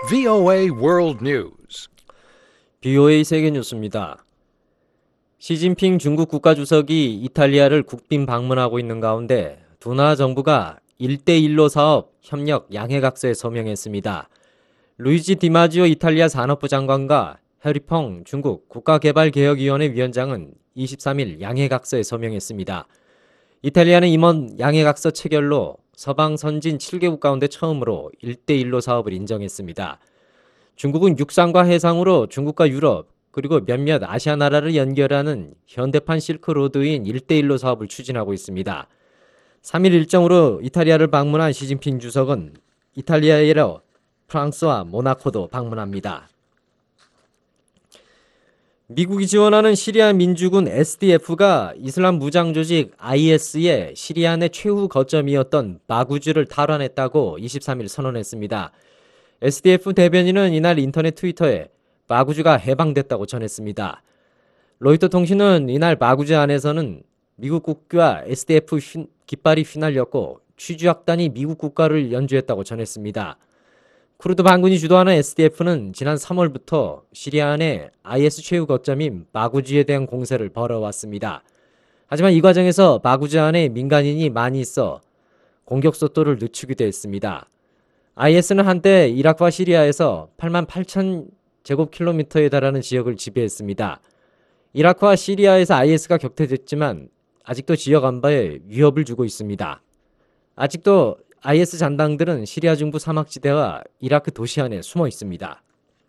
VOA World News. BOA 세계 뉴스입니다. 시진핑 중국 국가주석이 이탈리아를 국빈 방문하고 있는 가운데 두 나라 정부가 1대1로 사업 협력 양해각서에 서명했습니다. 루이지 디마지오 이탈리아 산업부 장관과 해리펑 중국 국가개발개혁위원회 위원장은 23일 양해각서에 서명했습니다. 이탈리아는 이번 양해각서 체결로 서방 선진 7개국 가운데 처음으로 1대1로 사업을 인정했습니다. 중국은 육상과 해상으로 중국과 유럽 그리고 몇몇 아시아 나라를 연결하는 현대판 실크로드인 1대1로 사업을 추진하고 있습니다. 3일 일정으로 이탈리아를 방문한 시진핑 주석은 이탈리아에 이어 프랑스와 모나코도 방문합니다. 미국이 지원하는 시리아 민주군 SDF가 이슬람 무장 조직 IS의 시리아 내 최후 거점이었던 바구즈를 탈환했다고 23일 선언했습니다. SDF 대변인은 이날 인터넷 트위터에 바구즈가 해방됐다고 전했습니다. 로이터 통신은 이날 바구즈 안에서는 미국 국기와 SDF 깃발이 휘날렸고 취주약단이 미국 국가를 연주했다고 전했습니다. 쿠르드 반군이 주도하는 SDF는 지난 3월부터 시리아 내 IS 최후 거점인 바구즈에 대한 공세를 벌여왔습니다. 하지만 이 과정에서 바구즈 안에 민간인이 많이 있어 공격 속도를 늦추기도 했습니다. IS는 한때 이라크와 시리아에서 8만 8천 제곱킬로미터에 달하는 지역을 지배했습니다. 이라크와 시리아에서 IS가 격퇴됐지만 아직도 지역 안보에 위협을 주고 있습니다. 아직도 IS 잔당들은 시리아 중부 사막지대와 이라크 도시 안에 숨어 있습니다.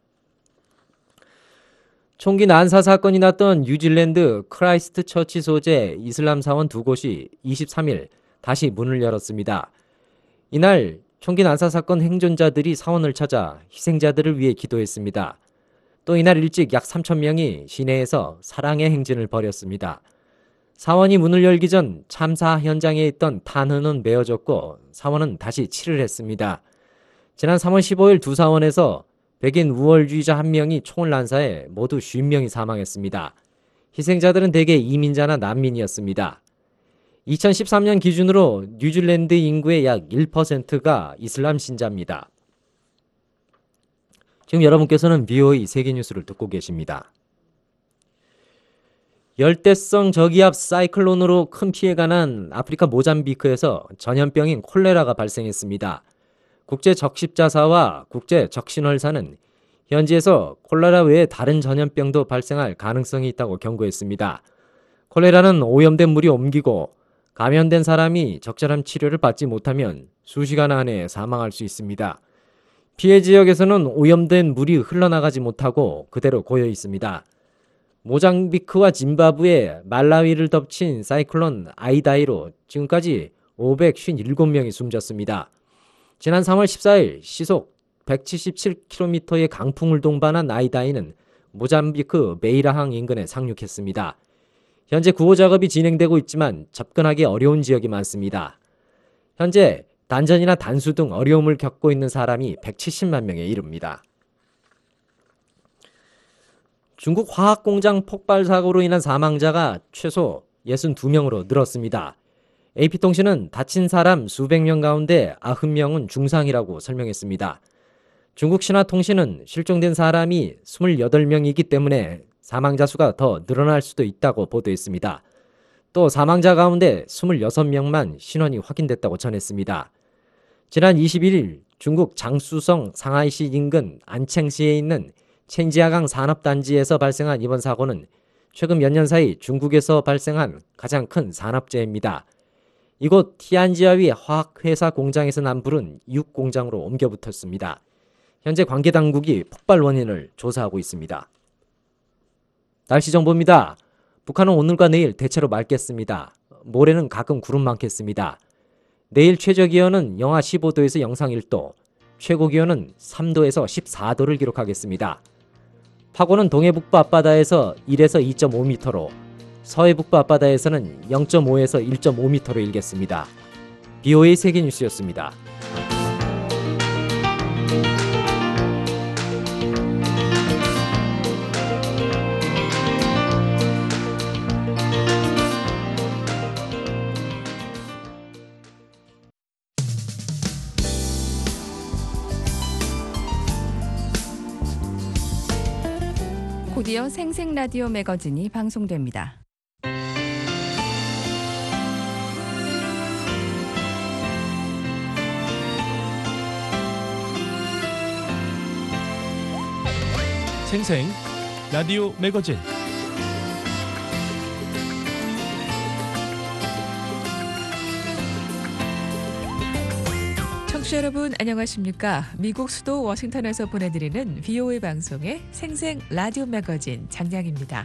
총기 난사 사건이 났던 뉴질랜드 크라이스트 처치 소재 이슬람 사원 두 곳이 23일 다시 문을 열었습니다. 이날 총기 난사 사건 행존자들이 사원을 찾아 희생자들을 위해 기도했습니다. 또 이날 일찍 약 3천 명이 시내에서 사랑의 행진을 벌였습니다. 사원이 문을 열기 전 참사 현장에 있던 탄흔은 메어졌고 사원은 다시 치를 했습니다. 지난 3월 15일 두 사원에서 백인 우월주의자 한 명이 총을 난사해 모두 50명이 사망했습니다. 희생자들은 대개 이민자나 난민이었습니다. 2013년 기준으로 뉴질랜드 인구의 약 1%가 이슬람 신자입니다. 지금 여러분께서는 BOA 세계뉴스를 듣고 계십니다. 열대성 저기압 사이클론으로 큰 피해가 난 아프리카 모잠비크에서 전염병인 콜레라가 발생했습니다. 국제적십자사와 국제적신월사는 현지에서 콜레라 외에 다른 전염병도 발생할 가능성이 있다고 경고했습니다. 콜레라는 오염된 물이 옮기고 감염된 사람이 적절한 치료를 받지 못하면 수시간 안에 사망할 수 있습니다. 피해 지역에서는 오염된 물이 흘러나가지 못하고 그대로 고여 있습니다. 모잠비크와 짐바브웨, 말라위를 덮친 사이클론 아이다이로 지금까지 557명이 숨졌습니다. 지난 3월 14일 시속 177km의 강풍을 동반한 아이다이는 모잠비크 메이라항 인근에 상륙했습니다. 현재 구호 작업이 진행되고 있지만 접근하기 어려운 지역이 많습니다. 현재 단전이나 단수 등 어려움을 겪고 있는 사람이 170만 명에 이릅니다. 중국 화학공장 폭발 사고로 인한 사망자가 최소 62명으로 늘었습니다. AP통신은 다친 사람 수백 명 가운데 90명은 중상이라고 설명했습니다. 중국 신화통신은 실종된 사람이 28명이기 때문에 사망자 수가 더 늘어날 수도 있다고 보도했습니다. 또 사망자 가운데 26명만 신원이 확인됐다고 전했습니다. 지난 21일 중국 장쑤성 상하이시 인근 안챈시에 있는 첸지아강 산업단지에서 발생한 이번 사고는 최근 몇 년 사이 중국에서 발생한 가장 큰 산업재해입니다. 이곳 티안지아위 화학회사 공장에서 난 불은 이웃 공장으로 옮겨 붙었습니다. 현재 관계 당국이 폭발 원인을 조사하고 있습니다. 날씨 정보입니다. 북한은 오늘과 내일 대체로 맑겠습니다. 모레는 가끔 구름 많겠습니다. 내일 최저기온은 영하 15도에서 영상 1도, 최고기온은 3도에서 14도를 기록하겠습니다. 파고는 동해북부 앞바다에서 1에서 2.5m로, 서해북부 앞바다에서는 0.5에서 1.5m로 일겠습니다. BOA 세계뉴스였습니다. 곧이어 생생 라디오 매거진이 방송됩니다. 생생 라디오 매거진. 청취자 여러분 안녕하십니까? 미국 수도 워싱턴에서 보내드리는 VOA 방송의 생생 라디오 매거진 장량입니다.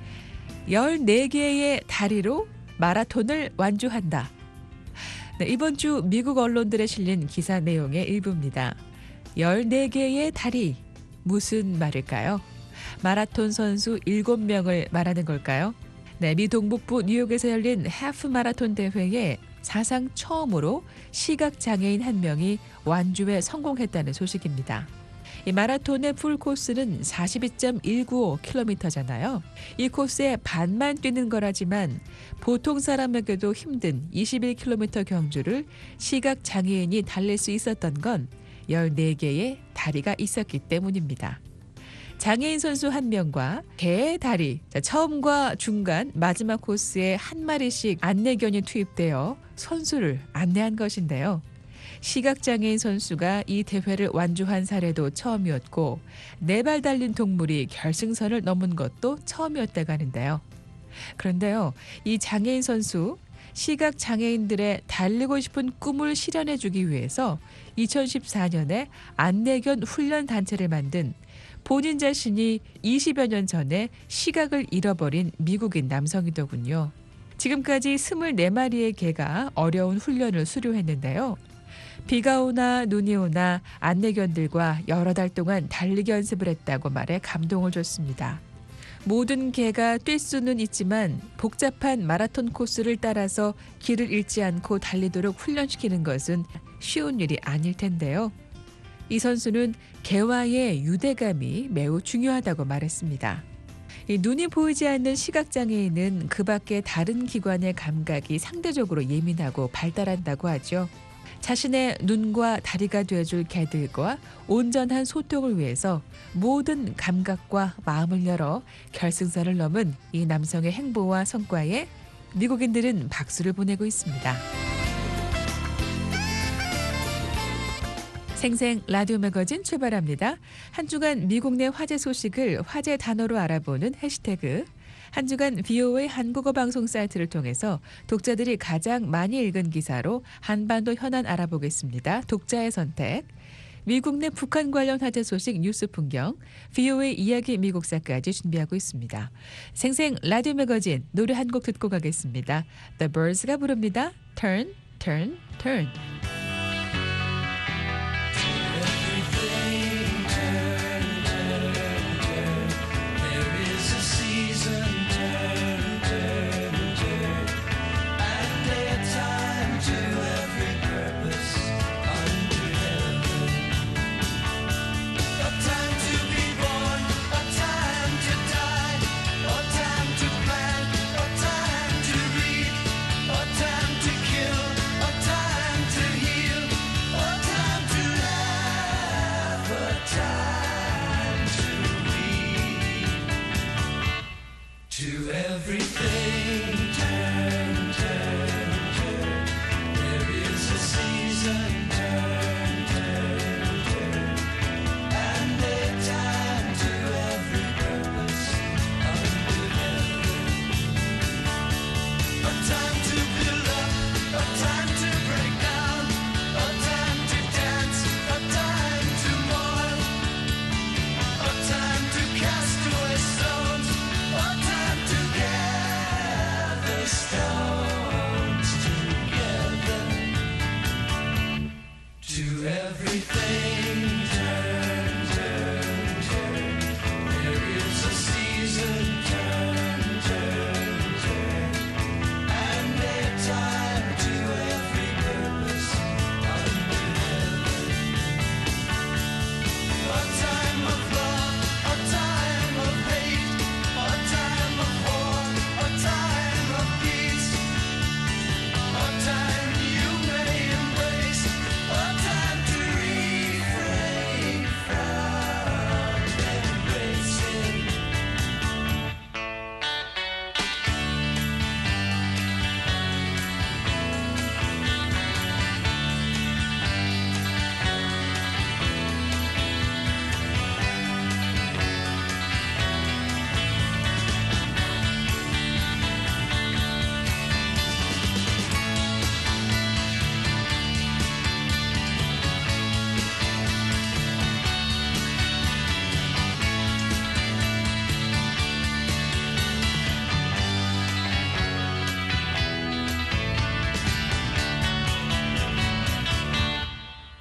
14개의 다리로 마라톤을 완주한다. 네, 이번 주 미국 언론들에 실린 기사 내용의 일부입니다. 14개의 다리, 무슨 말일까요? 마라톤 선수 7명을 말하는 걸까요? 네, 미 동북부 뉴욕에서 열린 하프 마라톤 대회에 사상 처음으로 시각장애인 한 명이 완주에 성공했다는 소식입니다. 이 마라톤의 풀코스는 42.195km잖아요. 이 코스의 반만 뛰는 거라지만 보통 사람에게도 힘든 21km 경주를 시각장애인이 달릴 수 있었던 건 14개의 다리가 있었기 때문입니다. 장애인 선수 1명과 개의 다리, 처음과 중간, 마지막 코스에 한 마리씩 안내견이 투입되어 선수를 안내한 것인데요. 시각장애인 선수가 이 대회를 완주한 사례도 처음이었고 4발 달린 동물이 결승선을 넘은 것도 처음이었다고 하는데요. 그런데요, 이 장애인 선수, 시각장애인들의 달리고 싶은 꿈을 실현해주기 위해서 2014년에 안내견 훈련 단체를 만든 본인 자신이 20여 년 전에 시각을 잃어버린 미국인 남성이더군요. 지금까지 24마리의 개가 어려운 훈련을 수료했는데요. 비가 오나 눈이 오나 안내견들과 여러 달 동안 달리기 연습을 했다고 말해 감동을 줬습니다. 모든 개가 뛸 수는 있지만 복잡한 마라톤 코스를 따라서 길을 잃지 않고 달리도록 훈련시키는 것은 쉬운 일이 아닐 텐데요. 이 선수는 개와의 유대감이 매우 중요하다고 말했습니다. 이 눈이 보이지 않는 시각장애인은 그 밖의 다른 기관의 감각이 상대적으로 예민하고 발달한다고 하죠. 자신의 눈과 다리가 되어줄 개들과 온전한 소통을 위해서 모든 감각과 마음을 열어 결승선을 넘은 이 남성의 행보와 성과에 미국인들은 박수를 보내고 있습니다. 생생 라디오 매거진 출발합니다. 한 주간 미국 내 화제 소식을 화제 단어로 알아보는 해시태그, 한 주간 VOA 한국어 방송 사이트를 통해서 독자들이 가장 많이 읽은 기사로 한반도 현안 알아보겠습니다. 독자의 선택, 미국 내 북한 관련 화제 소식 뉴스 풍경, VOA 이야기 미국사까지 준비하고 있습니다. 생생 라디오 매거진 노래 한 곡 듣고 가겠습니다. The Birds가 부릅니다. Turn, turn, turn.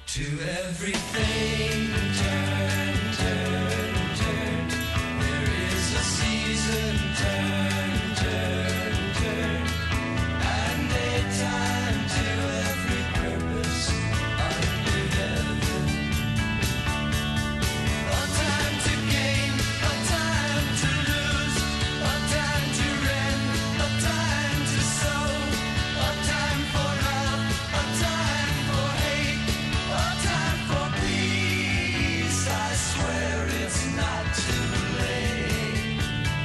To everything, turn, turn, turn. There is a season, turn, turn, turn. And a time to every purpose under heaven. A time to gain, a time to lose, a time to rend, a time to sow, a time for love, a time for hate, a time for peace. I swear it's not too late.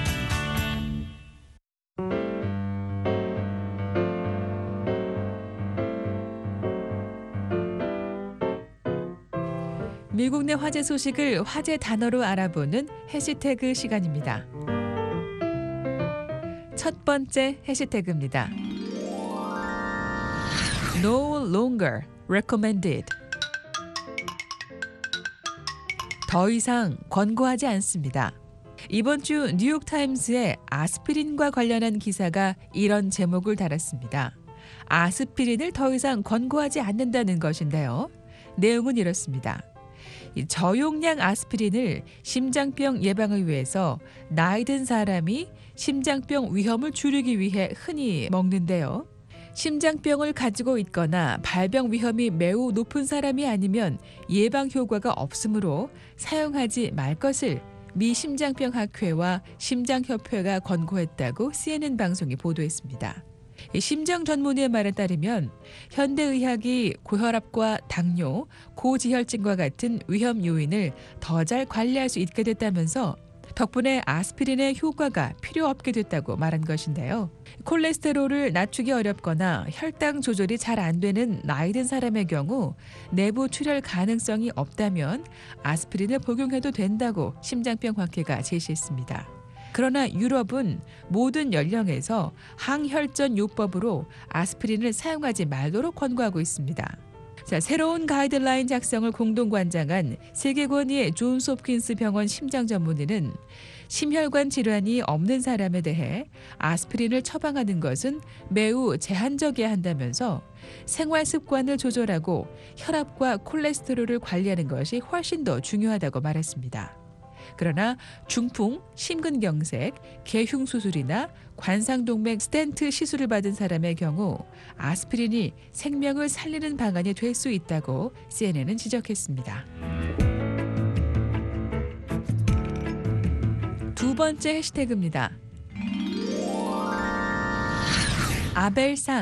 미국 내 화제 소식을 화제 단어로 알아보는 해시태그 시간입니다. 첫 번째 해시태그입니다. No longer recommended. 더 이상 권고하지 않습니다. 이번 주 뉴욕타임스의 아스피린과 관련한 기사가 이런 제목을 달았습니다. 아스피린을 더 이상 권고하지 않는다는 것인데요. 내용은 이렇습니다. 이 저용량 아스피린을 심장병 예방을 위해서 나이 든 사람이 심장병 위험을 줄이기 위해 흔히 먹는데요. 심장병을 가지고 있거나 발병 위험이 매우 높은 사람이 아니면 예방 효과가 없으므로 사용하지 말 것을 미 심장병학회와 심장협회가 권고했다고 CNN 방송이 보도했습니다. 심장 전문의의 말에 따르면 현대의학이 고혈압과 당뇨, 고지혈증과 같은 위험 요인을 더 잘 관리할 수 있게 됐다면서 덕분에 아스피린의 효과가 필요 없게 됐다고 말한 것인데요. 콜레스테롤을 낮추기 어렵거나 혈당 조절이 잘 안 되는 나이 든 사람의 경우 내부 출혈 가능성이 없다면 아스피린을 복용해도 된다고 심장병학회가 제시했습니다. 그러나 유럽은 모든 연령에서 항혈전 요법으로 아스피린을 사용하지 말도록 권고하고 있습니다. 자, 새로운 가이드라인 작성을 공동 관장한 세계권위의 존스 홉킨스 병원 심장 전문의는 심혈관 질환이 없는 사람에 대해 아스피린을 처방하는 것은 매우 제한적이어야 한다면서 생활 습관을 조절하고 혈압과 콜레스테롤을 관리하는 것이 훨씬 더 중요하다고 말했습니다. 그러나 중풍, 심근경색, 개흉수술이나 관상동맥 스텐트 시술을 받은 사람의 경우 아스피린이 생명을 살리는 방안이 될 수 있다고 CNN은 지적했습니다. 두 번째 해시태그입니다. 아벨상.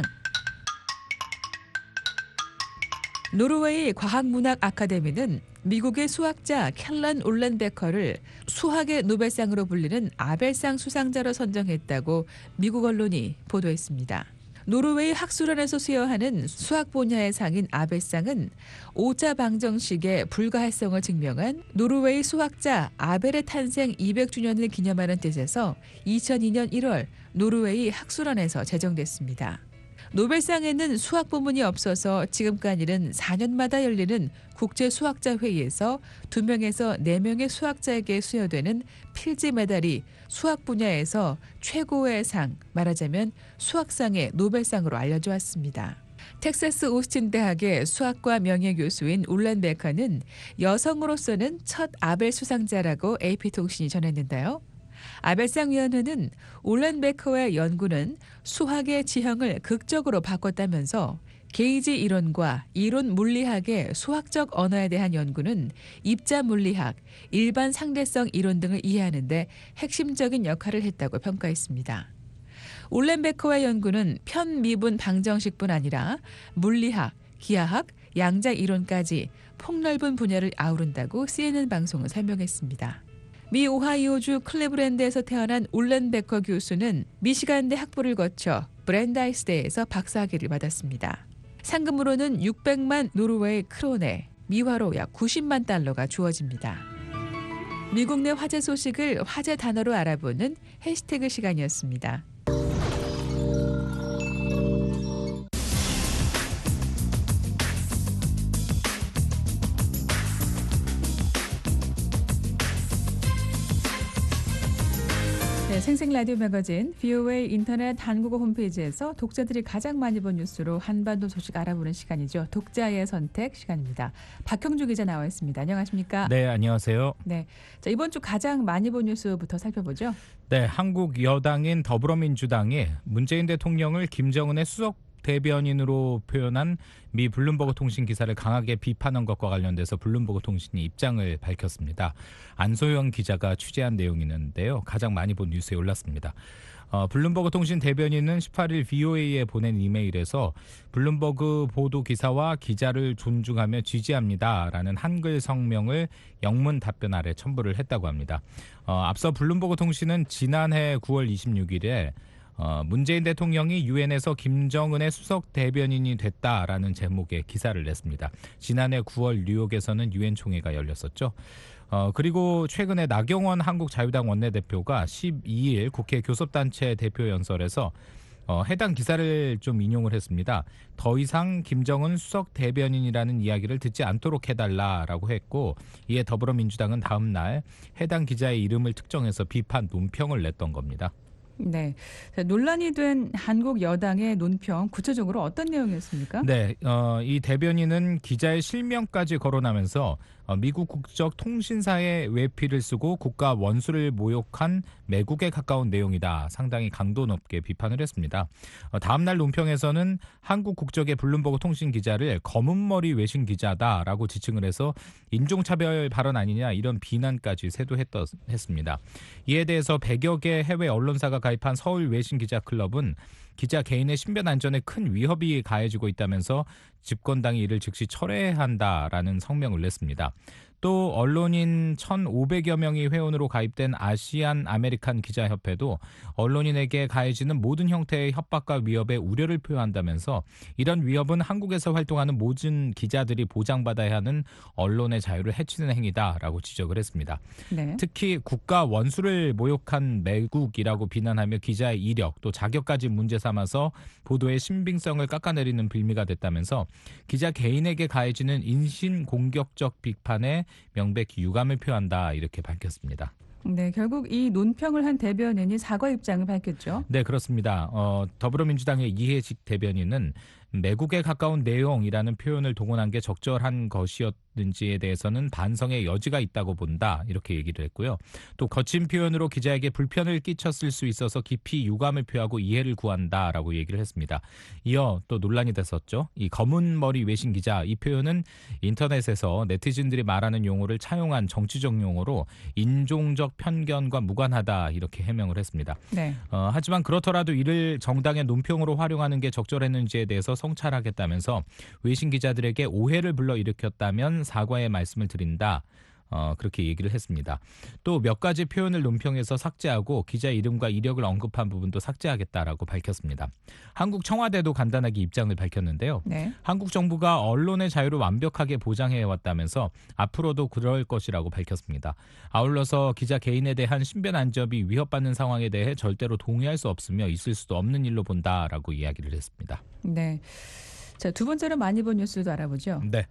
노르웨이 과학문학 아카데미는 미국의 수학자 켈란 울렌베커를 수학의 노벨상으로 불리는 아벨상 수상자로 선정했다고 미국 언론이 보도했습니다. 노르웨이 학술원에서 수여하는 수학 분야의 상인 아벨상은 오자 방정식의 불가할성을 증명한 노르웨이 수학자 아벨의 탄생 200주년을 기념하는 뜻에서 2002년 1월 노르웨이 학술원에서 제정됐습니다. 노벨상에는 수학 부문이 없어서 지금까지는 4년마다 열리는 국제수학자회의에서 2명에서 4명의 수학자에게 수여되는 필지 메달이 수학 분야에서 최고의 상, 말하자면 수학상의 노벨상으로 알려져 왔습니다. 텍사스 오스틴 대학의 수학과 명예교수인 울렌베커는 여성으로서는 첫 아벨 수상자라고 AP통신이 전했는데요. 아벨상위원회는 울렌베커의 연구는 수학의 지형을 극적으로 바꿨다면서 게이지 이론과 이론 물리학의 수학적 언어에 대한 연구는 입자 물리학, 일반 상대성 이론 등을 이해하는 데 핵심적인 역할을 했다고 평가했습니다. 울렌베커의 연구는 편미분 방정식뿐 아니라 물리학, 기하학, 양자 이론까지 폭넓은 분야를 아우른다고 CNN 방송은 설명했습니다. 미 오하이오주 클리브랜드에서 태어난 울렌베커 교수는 미시간대 학부를 거쳐 브랜다이스대에서 박사학위를 받았습니다. 상금으로는 600만 노르웨이 크로네, 미화로 약 90만 달러가 주어집니다. 미국 내 화제 소식을 화제 단어로 알아보는 해시태그 시간이었습니다. 네, 생생 라디오 매거진 VOA 인터넷 한국어 홈페이지에서 독자들이 가장 많이 본 뉴스로 한반도 소식 알아보는 시간이죠. 독자의 선택 시간입니다. 박형주 기자 나와 있습니다. 안녕하십니까? 네, 안녕하세요. 네, 자, 이번 주 가장 많이 본 뉴스부터 살펴보죠. 네, 한국 여당인 더불어민주당이 문재인 대통령을 김정은의 수석 대변인으로 표현한 미 블룸버그 통신 기사를 강하게 비판한 것과 관련돼서 블룸버그 통신이 입장을 밝혔습니다. 안소영 기자가 취재한 내용이 있는데요. 가장 많이 본 뉴스에 올랐습니다. 블룸버그 통신 대변인은 18일 VOA에 보낸 이메일에서 블룸버그 보도 기사와 기자를 존중하며 지지합니다라는 한글 성명을 영문 답변 아래 첨부를 했다고 합니다. 앞서 블룸버그 통신은 지난해 9월 26일에 문재인 대통령이 유엔에서 김정은의 수석 대변인이 됐다라는 제목의 기사를 냈습니다. 지난해 9월 뉴욕에서는 유엔 총회가 열렸었죠. 그리고 최근에 나경원 한국자유당 원내대표가 12일 국회 교섭단체 대표 연설에서 해당 기사를 좀 인용을 했습니다. 더 이상 김정은 수석 대변인이라는 이야기를 듣지 않도록 해달라라고 했고, 이에 더불어민주당은 다음 날 해당 기자의 이름을 특정해서 비판 논평을 냈던 겁니다. 네, 자, 논란이 된 한국 여당의 논평 구체적으로 어떤 내용이었습니까? 네, 이 대변인은 기자의 실명까지 거론하면서 미국 국적 통신사의 외피를 쓰고 국가 원수를 모욕한 매국에 가까운 내용이다. 상당히 강도 높게 비판을 했습니다. 다음 날 논평에서는 한국 국적의 블룸버그 통신 기자를 검은머리 외신 기자다라고 지칭을 해서 인종차별 발언 아니냐 이런 비난까지 했습니다. 이에 대해서 100여 개 해외 언론사가 가입한 서울 외신 기자 클럽은 기자 개인의 신변 안전에 큰 위협이 가해지고 있다면서 집권당이 이를 즉시 철회해야 한다라는 성명을 냈습니다. 또 언론인 1,500여 명이 회원으로 가입된 아시안 아메리칸 기자협회도 언론인에게 가해지는 모든 형태의 협박과 위협에 우려를 표한다면서 이런 위협은 한국에서 활동하는 모든 기자들이 보장받아야 하는 언론의 자유를 해치는 행위다라고 지적을 했습니다. 네. 특히 국가 원수를 모욕한 매국이라고 비난하며 기자의 이력 또 자격까지 문제 삼아서 보도의 신빙성을 깎아내리는 빌미가 됐다면서 기자 개인에게 가해지는 인신공격적 비판에 명백히 유감을 표한다 이렇게 밝혔습니다. 네, 결국 이 논평을 한 대변인이 사과 입장을 밝혔죠. 네, 그렇습니다. 더불어민주당의 이해식 대변인은 매국에 가까운 내용이라는 표현을 동원한 게 적절한 것이었는지에 대해서는 반성의 여지가 있다고 본다 이렇게 얘기를 했고요. 또 거친 표현으로 기자에게 불편을 끼쳤을 수 있어서 깊이 유감을 표하고 이해를 구한다라고 얘기를 했습니다. 이어 또 논란이 됐었죠. 이 검은 머리 외신 기자 이 표현은 인터넷에서 네티즌들이 말하는 용어를 차용한 정치적 용어로 인종적 편견과 무관하다 이렇게 해명을 했습니다. 네. 하지만 그렇더라도 이를 정당의 논평으로 활용하는 게 적절했는지에 대해서 성찰하겠다면서 외신 기자들에게 오해를 불러일으켰다면 사과의 말씀을 드린다. 그렇게 얘기를 했습니다. 또 몇 가지 표현을 논평에서 삭제하고 기자 이름과 이력을 언급한 부분도 삭제하겠다라고 밝혔습니다. 한국 청와대도 간단하게 입장을 밝혔는데요. 네. 한국 정부가 언론의 자유를 완벽하게 보장해왔다면서 앞으로도 그럴 것이라고 밝혔습니다. 아울러서 기자 개인에 대한 신변 안전이 위협받는 상황에 대해 절대로 동의할 수 없으며 있을 수도 없는 일로 본다라고 이야기를 했습니다. 네. 자, 두 번째로 많이 본 뉴스도 알아보죠. 네.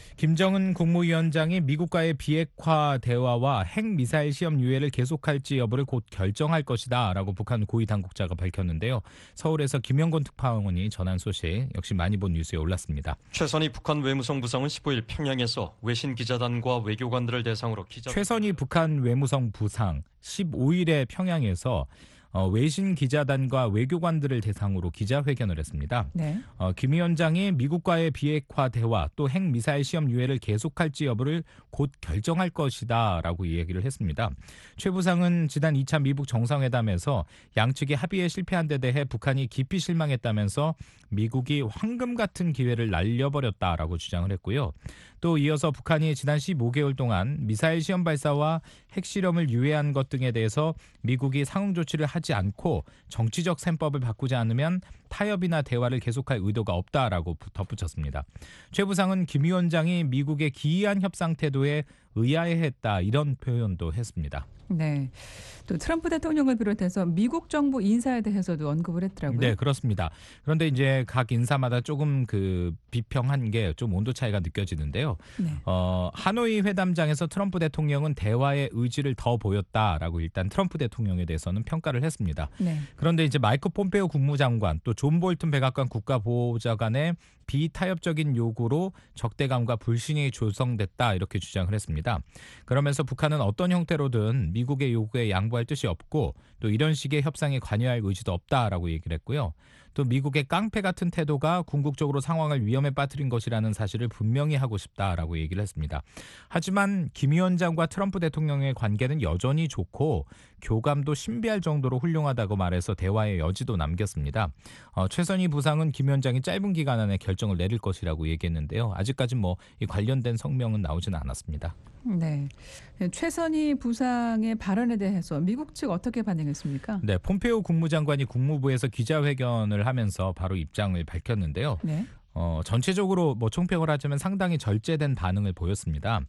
김정은 국무위원장이 미국과의 비핵화 대화와 핵미사일 시험 유예를 계속할지 여부를 곧 결정할 것이다 라고 북한 고위 당국자가 밝혔는데요. 서울에서 김영곤 특파원이 전한 소식 역시 많이 본 뉴스에 올랐습니다. 최선희 북한 외무성 부상은 15일 평양에서 외신 기자단과 외교관들을 대상으로 최선희 북한 외무성 부상 15일에 평양에서 외신 기자단과 외교관들을 대상으로 기자회견을 했습니다. 네. 김 위원장이 미국과의 비핵화 대화 또 핵미사일 시험 유예를 계속할지 여부를 곧 결정할 것이다 라고 이야기를 했습니다. 최 부상은 지난 2차 미북 정상회담에서 양측이 합의에 실패한 데 대해 북한이 깊이 실망했다면서 미국이 황금 같은 기회를 날려버렸다라고 주장을 했고요. 또 이어서 북한이 지난 15개월 동안 미사일 시험 발사와 핵실험을 유예한 것 등에 대해서 미국이 상응 조치를 하지 않고 정치적 셈법을 바꾸지 않으면 타협이나 대화를 계속할 의도가 없다라고 덧붙였습니다. 최 부상은 김 위원장이 미국의 기이한 협상 태도에 의아해했다 이런 표현도 했습니다. 네. 또 트럼프 대통령을 비롯해서 미국 정부 인사에 대해서도 언급을 했더라고요. 네, 그렇습니다. 그런데 이제 각 인사마다 조금 그 비평한 게 좀 온도 차이가 느껴지는데요. 네. 하노이 회담장에서 트럼프 대통령은 대화의 의지를 더 보였다라고 일단 트럼프 대통령에 대해서는 평가를 했습니다. 네. 그런데 이제 마이크 폼페오 국무장관 또 존 볼튼 백악관 국가보호자관의 비타협적인 요구로 적대감과 불신이 조성됐다 이렇게 주장을 했습니다. 그러면서 북한은 어떤 형태로든 미국의 요구에 양보할 뜻이 없고 또 이런 식의 협상에 관여할 의지도 없다라고 얘기를 했고요. 또 미국의 깡패 같은 태도가 궁극적으로 상황을 위험에 빠뜨린 것이라는 사실을 분명히 하고 싶다라고 얘기를 했습니다. 하지만 김 위원장과 트럼프 대통령의 관계는 여전히 좋고 교감도 신비할 정도로 훌륭하다고 말해서 대화의 여지도 남겼습니다. 최선희 부상은 김 위원장이 짧은 기간 안에 결정을 내릴 것이라고 얘기했는데요. 아직까지 뭐 이 관련된 성명은 나오지는 않았습니다. 네. 최선희 부상의 발언에 대해서 미국 측 어떻게 반응했습니까? 네, 폼페오 국무장관이 국무부에서 기자회견을 하면서 바로 입장을 밝혔는데요. 네. 전체적으로 뭐 총평을 하자면 상당히 절제된 반응을 보였습니다.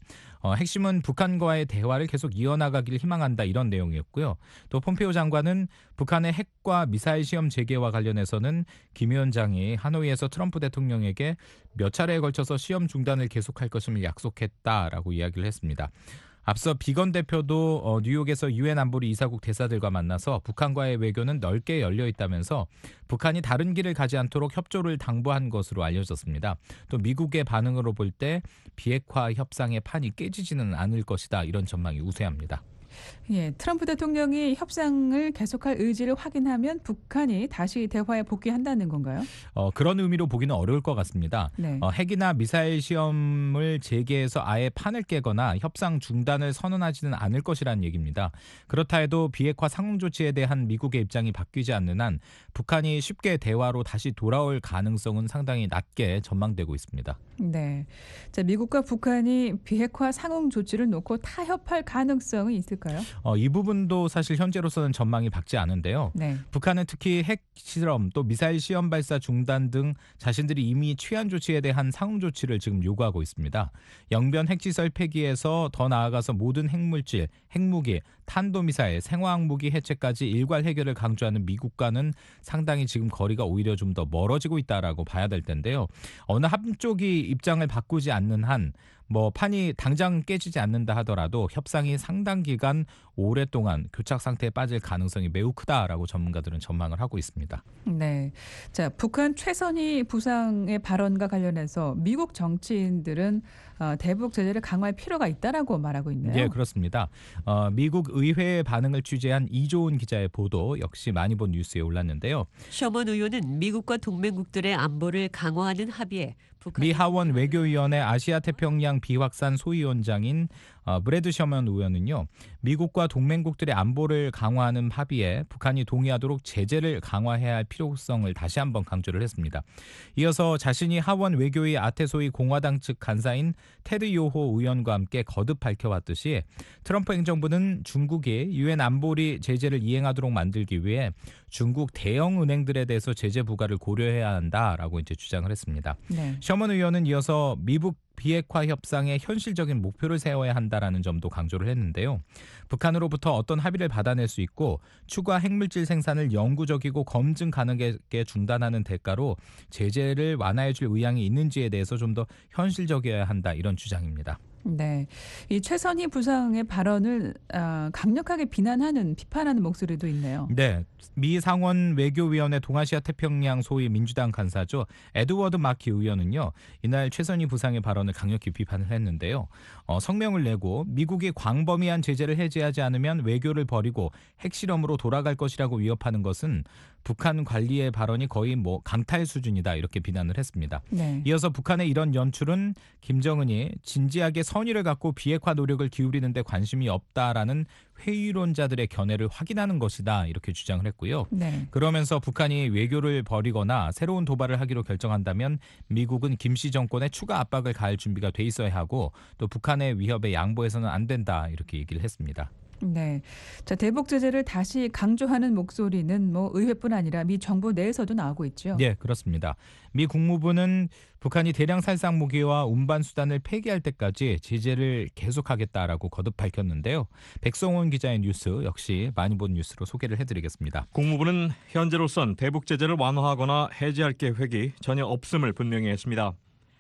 핵심은 북한과의 대화를 계속 이어나가길 희망한다 이런 내용이었고요. 또 폼페오 장관은 북한의 핵과 미사일 시험 재개와 관련해서는 김 위원장이 하노이에서 트럼프 대통령에게 몇 차례에 걸쳐서 시험 중단을 계속할 것임을 약속했다라고 이야기를 했습니다. 앞서 비건 대표도 뉴욕에서 유엔 안보리 이사국 대사들과 만나서 북한과의 외교는 넓게 열려 있다면서 북한이 다른 길을 가지 않도록 협조를 당부한 것으로 알려졌습니다. 또 미국의 반응으로 볼 때 비핵화 협상의 판이 깨지지는 않을 것이다 이런 전망이 우세합니다. 예, 트럼프 대통령이 협상을 계속할 의지를 확인하면 북한이 다시 대화에 복귀한다는 건가요? 그런 의미로 보기는 어려울 것 같습니다. 네. 핵이나 미사일 시험을 재개해서 아예 판을 깨거나 협상 중단을 선언하지는 않을 것이라는 얘기입니다. 그렇다 해도 비핵화 상응 조치에 대한 미국의 입장이 바뀌지 않는 한 북한이 쉽게 대화로 다시 돌아올 가능성은 상당히 낮게 전망되고 있습니다. 네. 자, 미국과 북한이 비핵화 상응 조치를 놓고 타협할 가능성은 있을까요? 이 부분도 사실 현재로서는 전망이 밝지 않은데요. 네. 북한은 특히 핵 실험 또 미사일 시험 발사 중단 등 자신들이 이미 취한 조치에 대한 상응 조치를 지금 요구하고 있습니다. 영변 핵시설 폐기에서 더 나아가서 모든 핵물질, 핵무기, 탄도미사일, 생화학무기 해체까지 일괄 해결을 강조하는 미국과는 상당히 지금 거리가 오히려 좀 더 멀어지고 있다라고 봐야 될 텐데요. 어느 한쪽이 입장을 바꾸지 않는 한 판이 당장 깨지지 않는다 하더라도 협상이 상당 기간 오랫동안 교착 상태에 빠질 가능성이 매우 크다라고 전문가들은 전망을 하고 있습니다. 네. 자, 북한 최선희 부상의 발언과 관련해서 미국 정치인들은 대북 제재를 강화할 필요가 있다라고 말하고 있네요. 네, 그렇습니다. 미국 의회의 반응을 취재한 이조은 기자의 보도 역시 많이 본 뉴스에 올랐는데요. 셔먼 의원은 미국과 동맹국들의 안보를 강화하는 합의에 미 하원 외교위원회 아시아태평양 비확산 소위원장인 브래드 셔먼 의원은요. 미국과 동맹국들의 안보를 강화하는 합의에 북한이 동의하도록 제재를 강화해야 할 필요성을 다시 한번 강조를 했습니다. 이어서 자신이 하원 외교위 아태소위 공화당 측 간사인 테드 요호 의원과 함께 거듭 밝혀왔듯이 트럼프 행정부는 중국이 유엔 안보리 제재를 이행하도록 만들기 위해 중국 대형 은행들에 대해서 제재 부과를 고려해야 한다라고 이제 주장을 했습니다. 네. 셔먼 의원은 이어서 미국 비핵화 협상에 현실적인 목표를 세워야 한다라는 점도 강조를 했는데요. 북한으로부터 어떤 합의를 받아낼 수 있고 추가 핵물질 생산을 영구적이고 검증 가능하게 중단하는 대가로 제재를 완화해 줄 의향이 있는지에 대해서 좀 더 현실적이어야 한다 이런 주장입니다. 네, 이 최선희 부상의 발언을 강력하게 비판하는 목소리도 있네요. 네, 미 상원 외교위원회 동아시아 태평양 소위 민주당 간사죠. 에드워드 마키 의원은요. 이날 최선희 부상의 발언을 강력히 비판을 했는데요. 성명을 내고 미국이 광범위한 제재를 해제하지 않으면 외교를 버리고 핵실험으로 돌아갈 것이라고 위협하는 것은 북한 관리의 발언이 거의 강탈 수준이다 이렇게 비난을 했습니다. 네. 이어서 북한의 이런 연출은 김정은이 진지하게 선의를 갖고 비핵화 노력을 기울이는 데 관심이 없다라는 회의론자들의 견해를 확인하는 것이다 이렇게 주장을 했고요. 네. 그러면서 북한이 외교를 벌이거나 새로운 도발을 하기로 결정한다면 미국은 김씨 정권에 추가 압박을 가할 준비가 돼 있어야 하고 또 북한의 위협에 양보해서는 안 된다 이렇게 얘기를 했습니다. 네. 자, 대북 제재를 다시 강조하는 목소리는 뭐 의회뿐 아니라 미 정부 내에서도 나오고 있죠. 네, 그렇습니다. 미 국무부는 북한이 대량 살상 무기와 운반 수단을 폐기할 때까지 제재를 계속하겠다라고 거듭 밝혔는데요. 백성원 기자의 뉴스 역시 많이 본 뉴스로 소개를 해드리겠습니다. 국무부는 현재로선 대북 제재를 완화하거나 해제할 계획이 전혀 없음을 분명히 했습니다.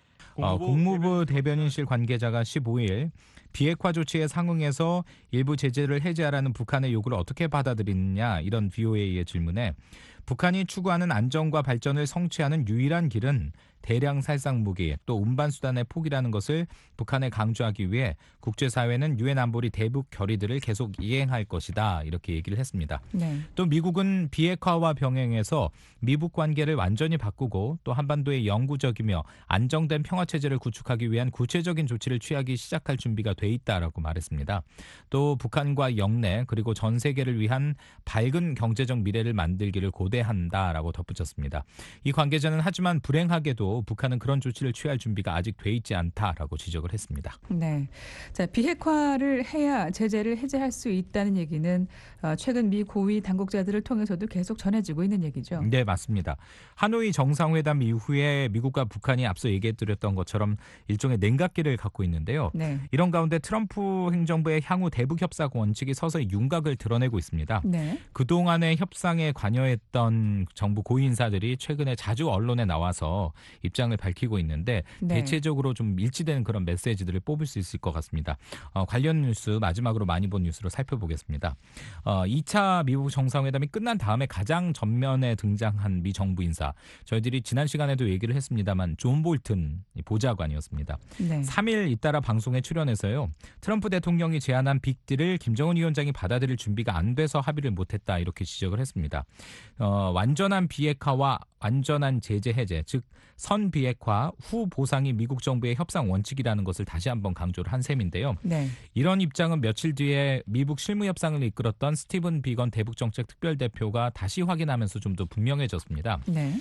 국무부 대변인실 관계자가 15일 비핵화 조치에 상응해서 일부 제재를 해제하라는 북한의 요구를 어떻게 받아들이느냐 이런 VOA의 질문에 북한이 추구하는 안정과 발전을 성취하는 유일한 길은 대량 살상 무기 또 운반 수단의 포기라는 것을 북한에 강조하기 위해 국제사회는 유엔 안보리 대북 결의들을 계속 이행할 것이다 이렇게 얘기를 했습니다. 네. 또 미국은 비핵화와 병행해서 미북 관계를 완전히 바꾸고 또 한반도의 영구적이며 안정된 평화체제를 구축하기 위한 구체적인 조치를 취하기 시작할 준비가 돼 있다라고 말했습니다. 또 북한과 영내 그리고 전 세계를 위한 밝은 경제적 미래를 만들기를 고대한다라고 덧붙였습니다. 이 관계자는 하지만 불행하게도 북한은 그런 조치를 취할 준비가 아직 돼 있지 않다라고 지적을 했습니다. 네. 자, 비핵화를 해야 제재를 해제할 수 있다는 얘기는 최근 미 고위 당국자들을 통해서도 계속 전해지고 있는 얘기죠. 네, 맞습니다. 하노이 정상회담 이후에 미국과 북한이 앞서 얘기해드렸던 것처럼 일종의 냉각기를 갖고 있는데요. 네. 이런 가운데 트럼프 행정부의 향후 대북 협상 원칙이 서서히 윤곽을 드러내고 있습니다. 네. 그동안의 협상에 관여했던 정부 고위인사들이 최근에 자주 언론에 나와서 입장을 밝히고 있는데 네. 대체적으로 좀 일치되는 그런 메시지들을 뽑을 수 있을 것 같습니다. 관련 뉴스 마지막으로 많이 본 뉴스로 살펴보겠습니다. 2차 미국 정상회담이 끝난 다음에 가장 전면에 등장한 미 정부 인사. 저희들이 지난 시간에도 얘기를 했습니다만 존 볼튼 보좌관이었습니다. 네. 3일 잇따라 방송에 출연해서요. 트럼프 대통령이 제안한 빅딜을 김정은 위원장이 받아들일 준비가 안 돼서 합의를 못했다 이렇게 지적을 했습니다. 완전한 비핵화와 완전한 제재 해제, 즉 선비핵화 후 보상이 미국 정부의 협상 원칙이라는 것을 다시 한번 강조를 한 셈인데요. 네. 이런 입장은 며칠 뒤에 미국 실무협상을 이끌었던 스티븐 비건 대북정책 특별대표가 다시 확인하면서 좀 더 분명해졌습니다. 네.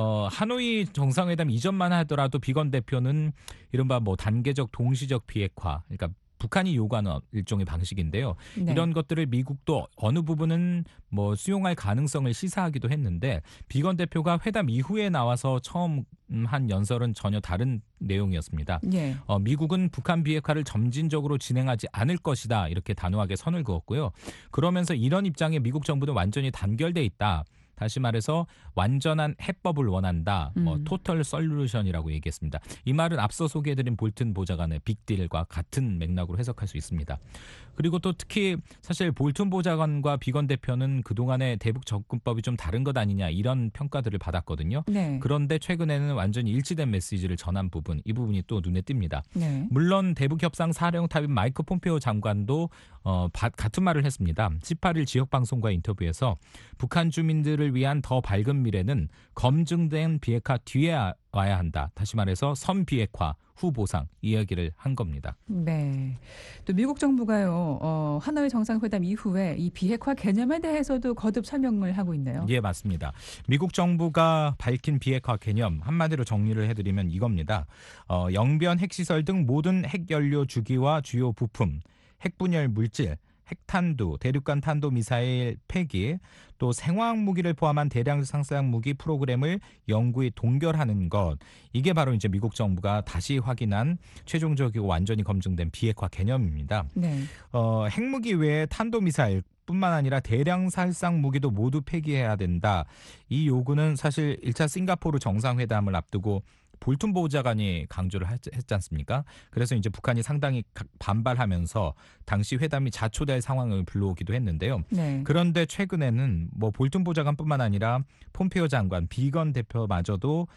하노이 정상회담 이전만 하더라도 비건 대표는 이른바 뭐 단계적 동시적 비핵화, 그러니까 북한이 요구하는 일종의 방식인데요. 네. 이런 것들을 미국도 어느 부분은 뭐 수용할 가능성을 시사하기도 했는데 비건 대표가 회담 이후에 나와서 처음 한 연설은 전혀 다른 내용이었습니다. 예. 미국은 북한 비핵화를 점진적으로 진행하지 않을 것이다 이렇게 단호하게 선을 그었고요. 그러면서 이런 입장에 미국 정부는 완전히 단결돼 있다. 다시 말해서 완전한 해법을 원한다. 토털 솔루션이라고 얘기했습니다. 이 말은 앞서 소개해드린 볼튼 보좌관의 빅딜과 같은 맥락으로 해석할 수 있습니다. 그리고 또 특히 사실 볼튼 보좌관과 비건 대표는 그동안의 대북 접근법이 좀 다른 것 아니냐 이런 평가들을 받았거든요. 네. 그런데 최근에는 완전히 일치된 메시지를 전한 부분, 이 부분이 또 눈에 띕니다. 네. 물론 대북협상 사령탑인 마이크 폼페오 장관도 같은 말을 했습니다. 18일 지역방송과 인터뷰에서 북한 주민들을 위한 더 밝은 미래는 검증된 비핵화 뒤에 와야 한다. 다시 말해서 선비핵화 후 보상 이야기를 한 겁니다. 네. 또 미국 정부가요. 하노이 정상회담 이후에 이 비핵화 개념에 대해서도 거듭 설명을 하고 있네요. 예, 맞습니다. 미국 정부가 밝힌 비핵화 개념 한마디로 정리를 해드리면 이겁니다. 영변 핵시설 등 모든 핵연료 주기와 주요 부품, 핵분열 물질, 핵탄두, 대륙간 탄도미사일 폐기, 또 생화학 무기를 포함한 대량 상상 무기 프로그램을 영구히 동결하는 것. 이게 바로 이제 미국 정부가 다시 확인한 최종적이고 완전히 검증된 비핵화 개념입니다. 네. 핵무기 외에 탄도미사일 뿐만 아니라 대량 살상 무기도 모두 폐기해야 된다. 이 요구는 사실 1차 싱가포르 정상회담을 앞두고 볼튼 보좌관이 강조를 했지 않습니까? 그래서 이제 북한이 상당히 반발하면서 당시 회담이 자초될 상황을 불러오기도 했는데요. 네. 그런데 최근에는 뭐 볼튼 보좌관뿐만 아니라 폼페오 장관, 비건 대표마저도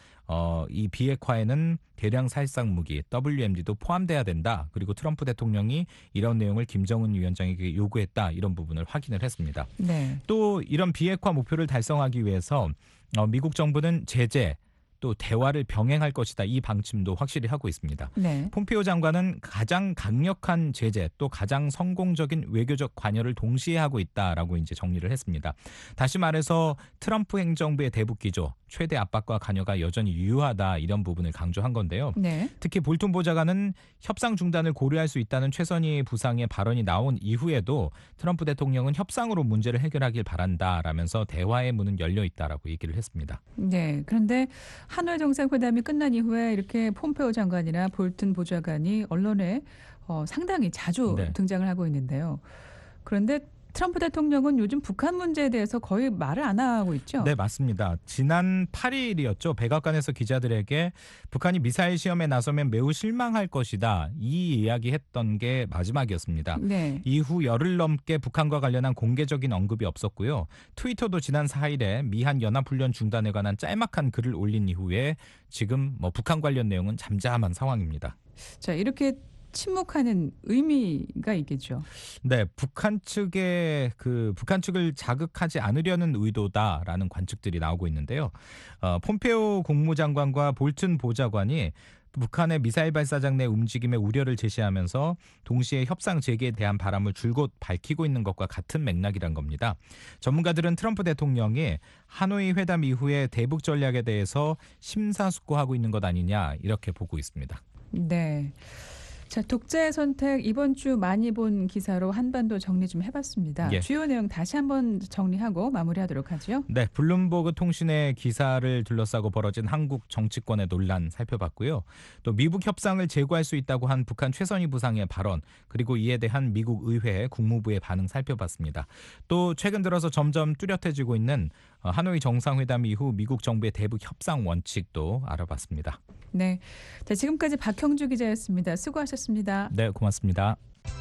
이 비핵화에는 대량 살상 무기 WMD도 포함돼야 된다. 그리고 트럼프 대통령이 이런 내용을 김정은 위원장에게 요구했다. 이런 부분을 확인을 했습니다. 네. 또 이런 비핵화 목표를 달성하기 위해서 미국 정부는 제재 또 대화를 병행할 것이다. 이 방침도 확실히 하고 있습니다. 네. 폼페오 장관은 가장 강력한 제재 또 가장 성공적인 외교적 관여를 동시에 하고 있다라고 이제 정리를 했습니다. 다시 말해서 트럼프 행정부의 대북 기조 최대 압박과 관여가 여전히 유효하다 이런 부분을 강조한 건데요. 네. 특히 볼튼 보좌관은 협상 중단을 고려할 수 있다는 최선희 부상의 발언이 나온 이후에도 트럼프 대통령은 협상으로 문제를 해결하길 바란다라면서 대화의 문은 열려 있다라고 얘기를 했습니다. 네. 그런데 하노이 정상회담이 끝난 이후에 이렇게 폼페오 장관이나 볼튼 보좌관이 언론에 상당히 자주 네. 등장을 하고 있는데요. 그런데 트럼프 대통령은 요즘 북한 문제에 대해서 거의 말을 안 하고 있죠. 네, 맞습니다. 지난 8일이었죠. 백악관에서 기자들에게 북한이 미사일 시험에 나서면 매우 실망할 것이다. 이 이야기했던 게 마지막이었습니다. 네. 이후 열흘 넘게 북한과 관련한 공개적인 언급이 없었고요. 트위터도 지난 4일에 미한 연합훈련 중단에 관한 짤막한 글을 올린 이후에 지금 북한 관련 내용은 잠잠한 상황입니다. 자, 이렇게 침묵하는 의미가 있겠죠. 네, 북한 측을 자극하지 않으려는 의도다라는 관측들이 나오고 있는데요. 폼페오 국무장관과 볼튼 보좌관이 북한의 미사일 발사장 내 움직임에 우려를 제시하면서 동시에 협상 재개에 대한 바람을 줄곧 밝히고 있는 것과 같은 맥락이란 겁니다. 전문가들은 트럼프 대통령이 하노이 회담 이후에 대북 전략에 대해서 심사숙고하고 있는 것 아니냐 이렇게 보고 있습니다. 네. 자, 독자의 선택 이번 주 많이 본 기사로 한반도 정리 좀 해봤습니다. 예. 주요 내용 다시 한번 정리하고 마무리하도록 하죠. 네, 블룸버그 통신의 기사를 둘러싸고 벌어진 한국 정치권의 논란 살펴봤고요. 또 미북 협상을 재고할 수 있다고 한 북한 최선희 부상의 발언, 그리고 이에 대한 미국 의회 국무부의 반응 살펴봤습니다. 또 최근 들어서 점점 뚜렷해지고 있는 하노이 정상회담 이후 미국 정부의 대북 협상 원칙도 알아봤습니다. 네. 자, 지금까지 박형주 기자였습니다. 수고하셨습니다. 네, 고맙습니다.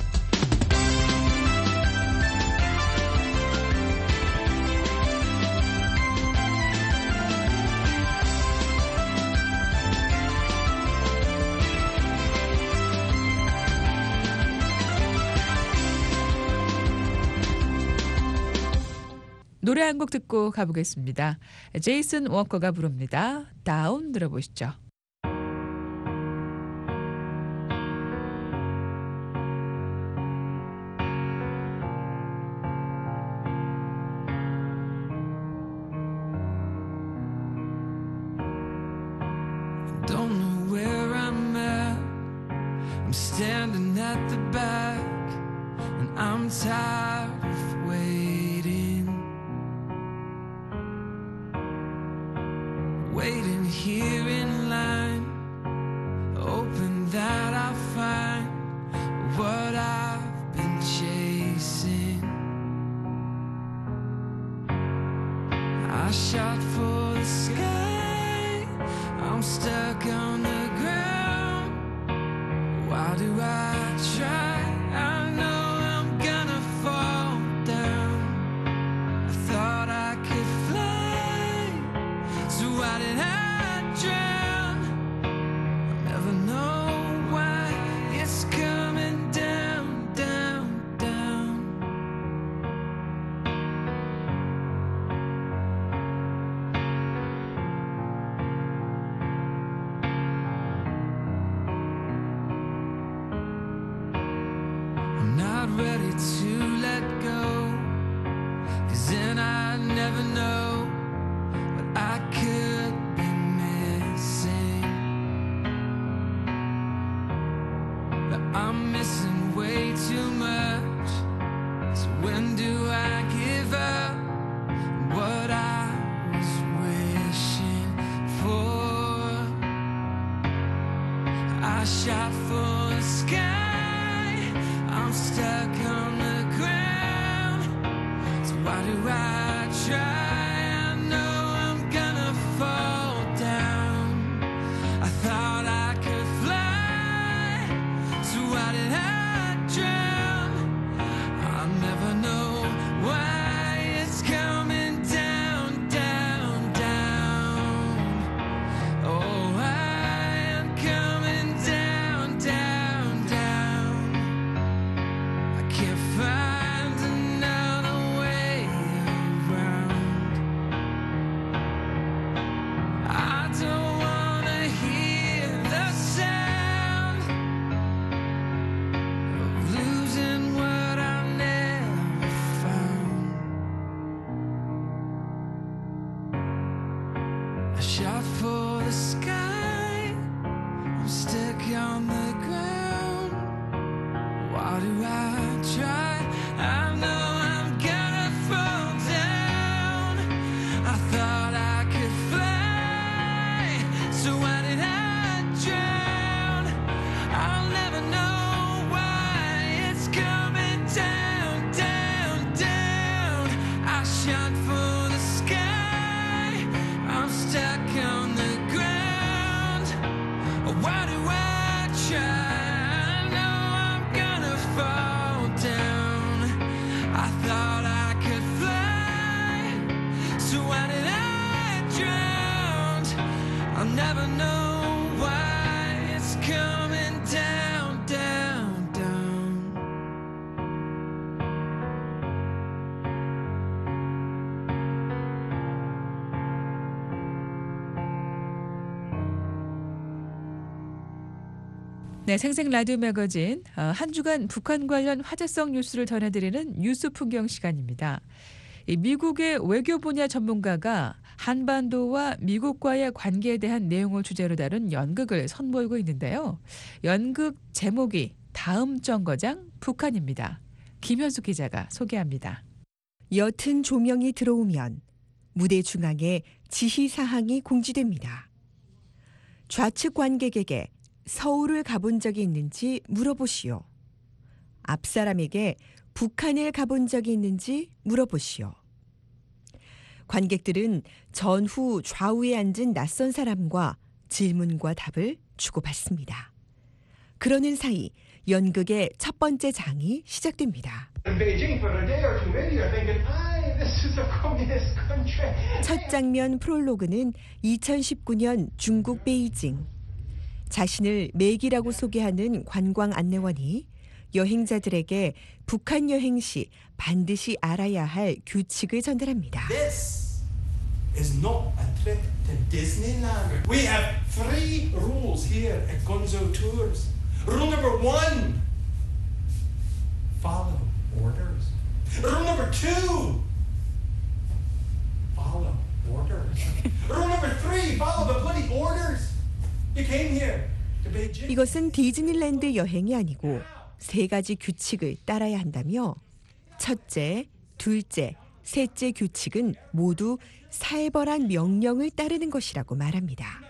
노래 한 곡 듣고 가보겠습니다. 제이슨 워커가 부릅니다. 다운 들어보시죠. Don't know where I'm at. I'm standing at the back, and I'm tired of waiting. Waiting here in line, hoping that I find what I've been chasing. I shot for the sky, I'm stuck on the ground. Why do I try? I know I'm gonna fall down. I thought I could fly, so why did I drown? I'll never know why it's coming down, down, down. I'm not ready to let go, 'cause then I'd never know what I could be missing. But I'm missing way too much. So when do I give up what I was wishing for? I shot for the sky, I'm stuck on the ground. So why do I try? I know I'm gonna fall down. I thought I could fly, so why did I drown? I'll never know why it's coming down, down, down. Oh, I am coming down, down, down. I can't find another way around. never know why it's coming down, down, down. I shot for the sky, I'm stuck on the ground. Why do I try? I know I'm gonna fall down. I thought I could fly, so why did I drown? I'll never know why it's coming down, down, down. 네, 생생 라디오 매거진 한 주간 북한 관련 화제성 뉴스를 전해드리는 뉴스 풍경 시간입니다. 이 미국의 외교 분야 전문가가 한반도와 미국과의 관계에 대한 내용을 주제로 다룬 연극을 선보이고 있는데요. 연극 제목이 다음 정거장 북한입니다. 김현숙 기자가 소개합니다. 옅은 조명이 들어오면 무대 중앙에 지시사항이 공지됩니다. 좌측 관객에게 서울을 가본 적이 있는지 물어보시오. 앞 사람에게 북한을 가본 적이 있는지 물어보시오. 관객들은 전후 좌우에 앉은 낯선 사람과 질문과 답을 주고받습니다. 그러는 사이 연극의 첫 번째 장이 시작됩니다. 첫 장면 프롤로그는 2019년 중국 베이징. 자신을 맥이라고 소개하는 관광 안내원이 여행자들에게 북한 여행 시 반드시 알아야 할 규칙을 전달합니다. This is not a trip to Disneyland. We have 3 rules here at Gonzo Tours. Rule number 1, follow orders. Rule number 2, follow orders. Rule number 3, follow the bloody orders. You came here to Beijing. 이것은 디즈니랜드 여행이 아니고 3가지 규칙을 따라야 한다며 첫째, 둘째, 셋째 규칙은 모두 살벌한 명령을 따르는 것이라고 말합니다.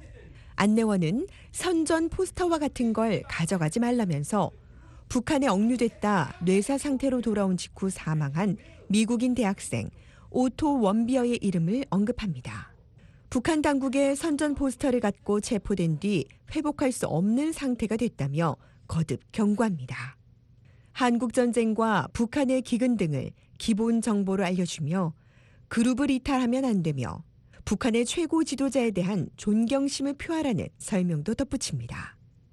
안내원은 선전 포스터와 같은 걸 가져가지 말라면서 북한에 억류됐다 뇌사 상태로 돌아온 직후 사망한 미국인 대학생 오토 원비어의 이름을 언급합니다. 북한 당국의 선전 포스터를 갖고 체포된 뒤 회복할 수 없는 상태가 됐다며 거듭 경고합니다. 한국전쟁과 북한의 기근 등을 기본 정보로 알려주며 그룹을 이탈하면 안 되며 북한의 최고 지도자에 대한 존경심을 표하라는 설명도 덧붙입니다.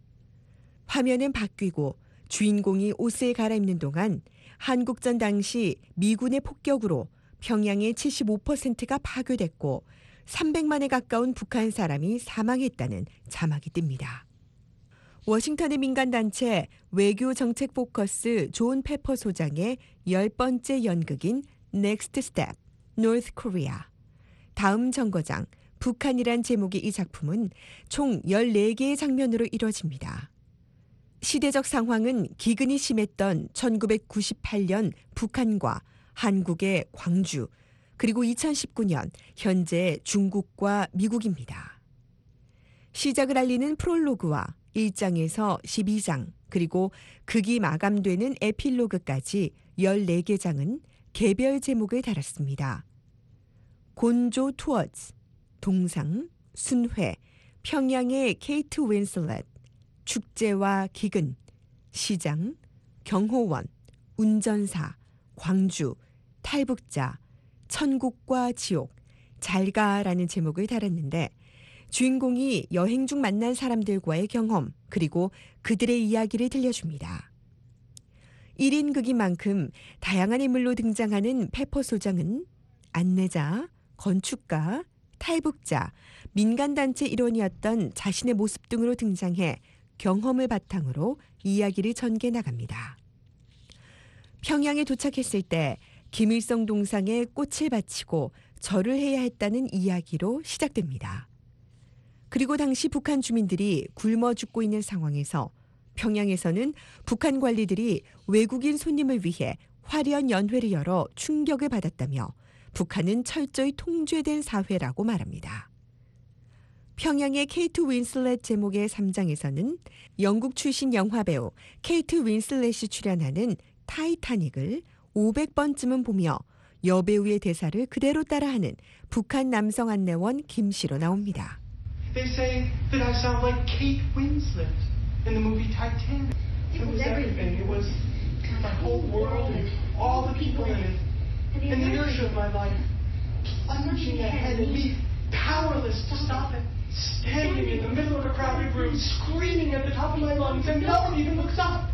화면은 바뀌고 주인공이 옷을 갈아입는 동안 한국전 당시 미군의 폭격으로 평양의 75%가 파괴됐고 300만에 가까운 북한 사람이 사망했다는 자막이 뜹니다. 워싱턴의 민간단체 외교정책 포커스 존 페퍼 소장의 10번째 연극인 Next Step, North Korea. 다음 정거장, 북한이란 제목의 이 작품은 총 14개의 장면으로 이뤄집니다. 시대적 상황은 기근이 심했던 1998년 북한과 한국의 광주, 그리고 2019년 현재 중국과 미국입니다. 시작을 알리는 프롤로그와 1장에서 12장, 그리고 극이 마감되는 에필로그까지 14개 장은 개별 제목을 달았습니다. 곤조 투어즈, 동상, 순회, 평양의 케이트 윈슬렛, 축제와 기근, 시장, 경호원, 운전사, 광주, 탈북자, 천국과 지옥, 잘가라는 제목을 달았는데 주인공이 여행 중 만난 사람들과의 경험 그리고 그들의 이야기를 들려줍니다. 1인 극인 만큼 다양한 인물로 등장하는 페퍼 소장은 안내자, 건축가, 탈북자, 민간단체 일원이었던 자신의 모습 등으로 등장해 경험을 바탕으로 이야기를 전개 나갑니다. 평양에 도착했을 때 김일성 동상에 꽃을 바치고 절을 해야 했다는 이야기로 시작됩니다. 그리고 당시 북한 주민들이 굶어 죽고 있는 상황에서 평양에서는 북한 관리들이 외국인 손님을 위해 화려한 연회를 열어 충격을 받았다며 북한은 철저히 통제된 사회라고 말합니다. 평양의 케이트 윈슬렛 제목의 3장에서는 영국 출신 영화배우 케이트 윈슬렛이 출연하는 타이타닉을 500번쯤은 보며 여배우의 대사를 그대로 따라하는 북한 남성 안내원 김 씨로 나옵니다. They say that I sound like Kate Winslet in the movie Titanic. It was everything. It was my whole world and all the people in it. And the inertia of my life plunging ahead and me powerless to stop it. Standing in the middle of a crowded room, screaming at the top of my lungs, and no one even looks up.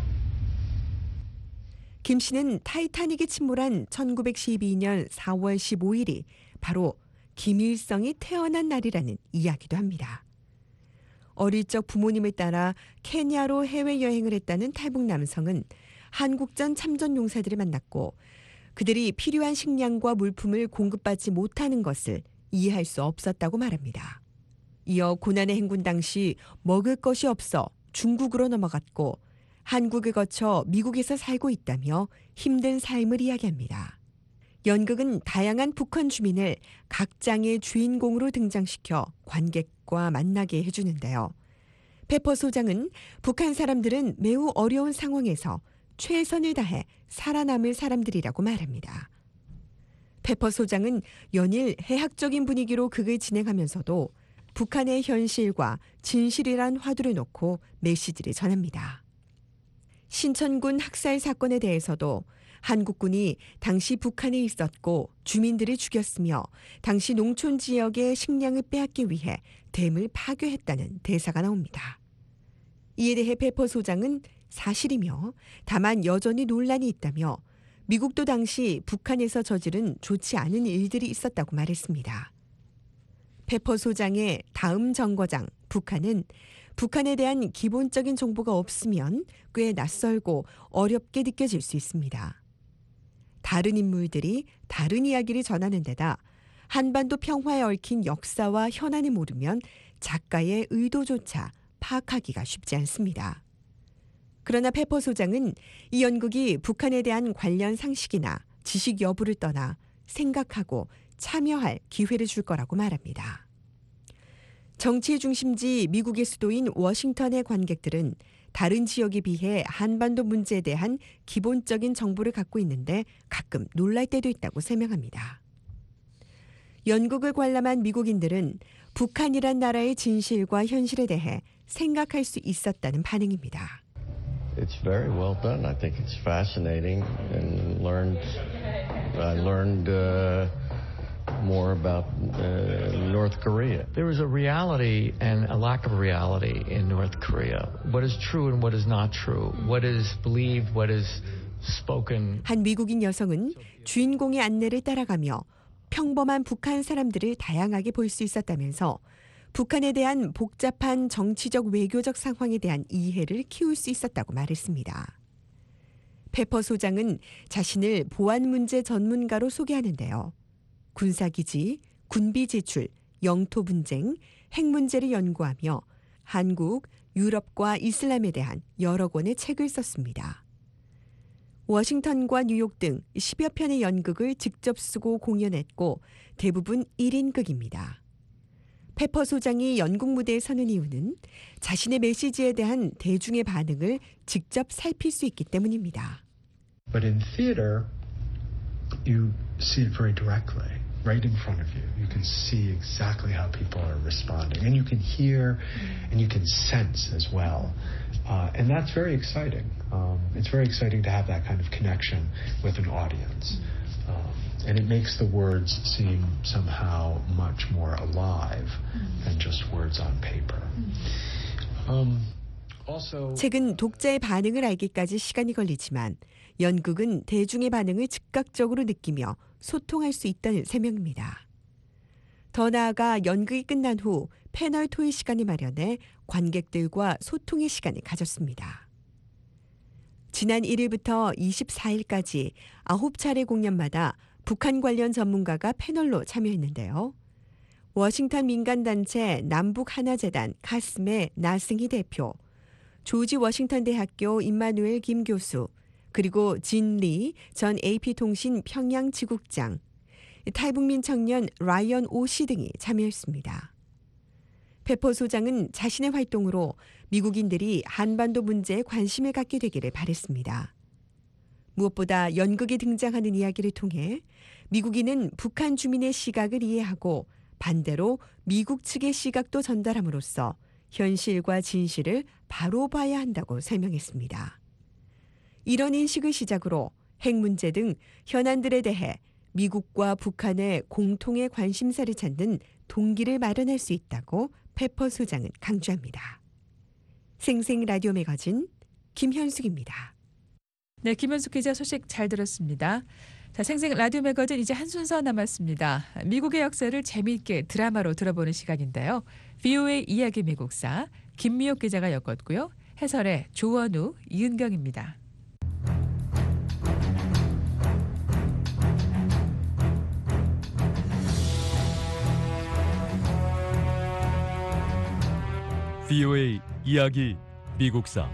김 씨는 타이타닉이 침몰한 1912년 4월 15일이 바로 김일성이 태어난 날이라는 이야기도 합니다. 어릴 적 부모님을 따라 케냐로 해외여행을 했다는 탈북 남성은 한국전 참전 용사들을 만났고 그들이 필요한 식량과 물품을 공급받지 못하는 것을 이해할 수 없었다고 말합니다. 이어 고난의 행군 당시 먹을 것이 없어 중국으로 넘어갔고 한국을 거쳐 미국에서 살고 있다며 힘든 삶을 이야기합니다. 연극은 다양한 북한 주민을 각 장의 주인공으로 등장시켜 관객과 만나게 해주는데요. 페퍼 소장은 북한 사람들은 매우 어려운 상황에서 최선을 다해 살아남을 사람들이라고 말합니다. 페퍼 소장은 연일 해학적인 분위기로 극을 진행하면서도 북한의 현실과 진실이란 화두를 놓고 메시지를 전합니다. 신천군 학살 사건에 대해서도 한국군이 당시 북한에 있었고 주민들을 죽였으며 당시 농촌 지역의 식량을 빼앗기 위해 댐을 파괴했다는 대사가 나옵니다. 이에 대해 페퍼 소장은 사실이며 다만 여전히 논란이 있다며 미국도 당시 북한에서 저지른 좋지 않은 일들이 있었다고 말했습니다. 페퍼 소장의 다음 정거장 북한은 북한에 대한 기본적인 정보가 없으면 꽤 낯설고 어렵게 느껴질 수 있습니다. 다른 인물들이 다른 이야기를 전하는 데다 한반도 평화에 얽힌 역사와 현안을 모르면 작가의 의도조차 파악하기가 쉽지 않습니다. 그러나 페퍼 소장은 이 연극이 북한에 대한 관련 상식이나 지식 여부를 떠나 생각하고 참여할 기회를 줄 거라고 말합니다. 정치의 중심지 미국의 수도인 워싱턴의 관객들은 다른 지역에 비해 한반도 문제에 대한 기본적인 정보를 갖고 있는데 가끔 놀랄 때도 있다고 설명합니다. 연극을 관람한 미국인들은 북한이란 나라의 진실과 현실에 대해 생각할 수 있었다는 반응입니다. It's very well done. I think it's fascinating and I learned more about North Korea. There is a reality and a lack of reality in North Korea. What is true and what is not true. What is believed, what is spoken. 한 미국인 여성은 주인공의 안내를 따라가며 평범한 북한 사람들을 다양하게 볼 수 있었다면서 북한에 대한 복잡한 정치적 외교적 상황에 대한 이해를 키울 수 있었다고 말했습니다. 페퍼 소장은 자신을 보안 문제 전문가로 소개하는데요. 군사기지, 군비 제출, 영토 분쟁, 핵 문제를 연구하며 한국, 유럽과 이슬람에 대한 여러 권의 책을 썼습니다. 워싱턴과 뉴욕 등 10여 편의 연극을 직접 쓰고 공연했고 대부분 1인극입니다. 페퍼 소장이 연극 무대에 서는 이유는 자신의 메시지에 대한 대중의 반응을 직접 살필 수 있기 때문입니다. But in theater, you see it very directly, right in front of you. You can see exactly how people are responding, and you can hear, and you can sense as well. And that's very exciting. It's very exciting to have that kind of connection with an audience. And it makes the words seem somehow much more alive than just words on paper. 책은 독자의 반응을 알기까지 시간이 걸리지만 연극은 대중의 반응을 즉각적으로 느끼며 소통할 수 있다는 설명입니다. 더 나아가 연극이 끝난 후 패널 토의 시간을 마련해 관객들과 소통의 시간을 가졌습니다. 지난 1일부터 24일까지 9차례 공연마다 북한 관련 전문가가 패널로 참여했는데요. 워싱턴 민간단체 남북하나재단 카스메 나승희 대표, 조지 워싱턴 대학교 임마누엘 김 교수, 그리고 진 리 전 AP통신 평양 지국장, 탈북민 청년 라이언 오 씨 등이 참여했습니다. 페퍼 소장은 자신의 활동으로 미국인들이 한반도 문제에 관심을 갖게 되기를 바랬습니다. 무엇보다 연극에 등장하는 이야기를 통해 미국인은 북한 주민의 시각을 이해하고 반대로 미국 측의 시각도 전달함으로써 현실과 진실을 바로 봐야 한다고 설명했습니다. 이런 인식을 시작으로 핵 문제 등 현안들에 대해 미국과 북한의 공통의 관심사를 찾는 동기를 마련할 수 있다고 페퍼 소장은 강조합니다. 생생 라디오 매거진 김현숙입니다. 네, 김현숙 기자 소식 잘 들었습니다. 자, 생생 라디오 매거진 이제 한 순서 남았습니다. 미국의 역사를 재미있게 드라마로 들어보는 시간인데요. VOA 이야기 미국사 김미옥 기자가 엮었고요. 해설의 조원우, 이은경입니다. VOA 이야기 미국사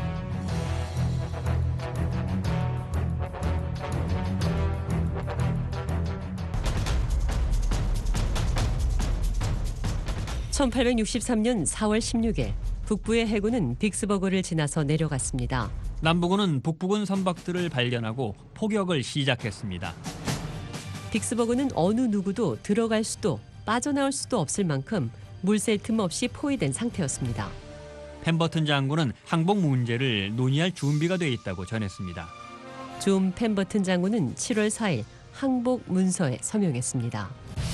(1863년 4월 16일) 북부의 해군은 빅스버그를 지나서 내려갔습니다. 남부군은 북부군 선박들을 발견하고 포격을 시작했습니다. 빅스버그는 어느 누구도 들어갈 수도 빠져나올 수도 없을 만큼 물샐 틈 없이 포위된 상태였습니다. 펜버튼 장군은 항복 문제를 논의할 준비가 돼 있다고 전했습니다. 존 펜버튼 장군은 7월 4일 항복 문서에 서명했습니다.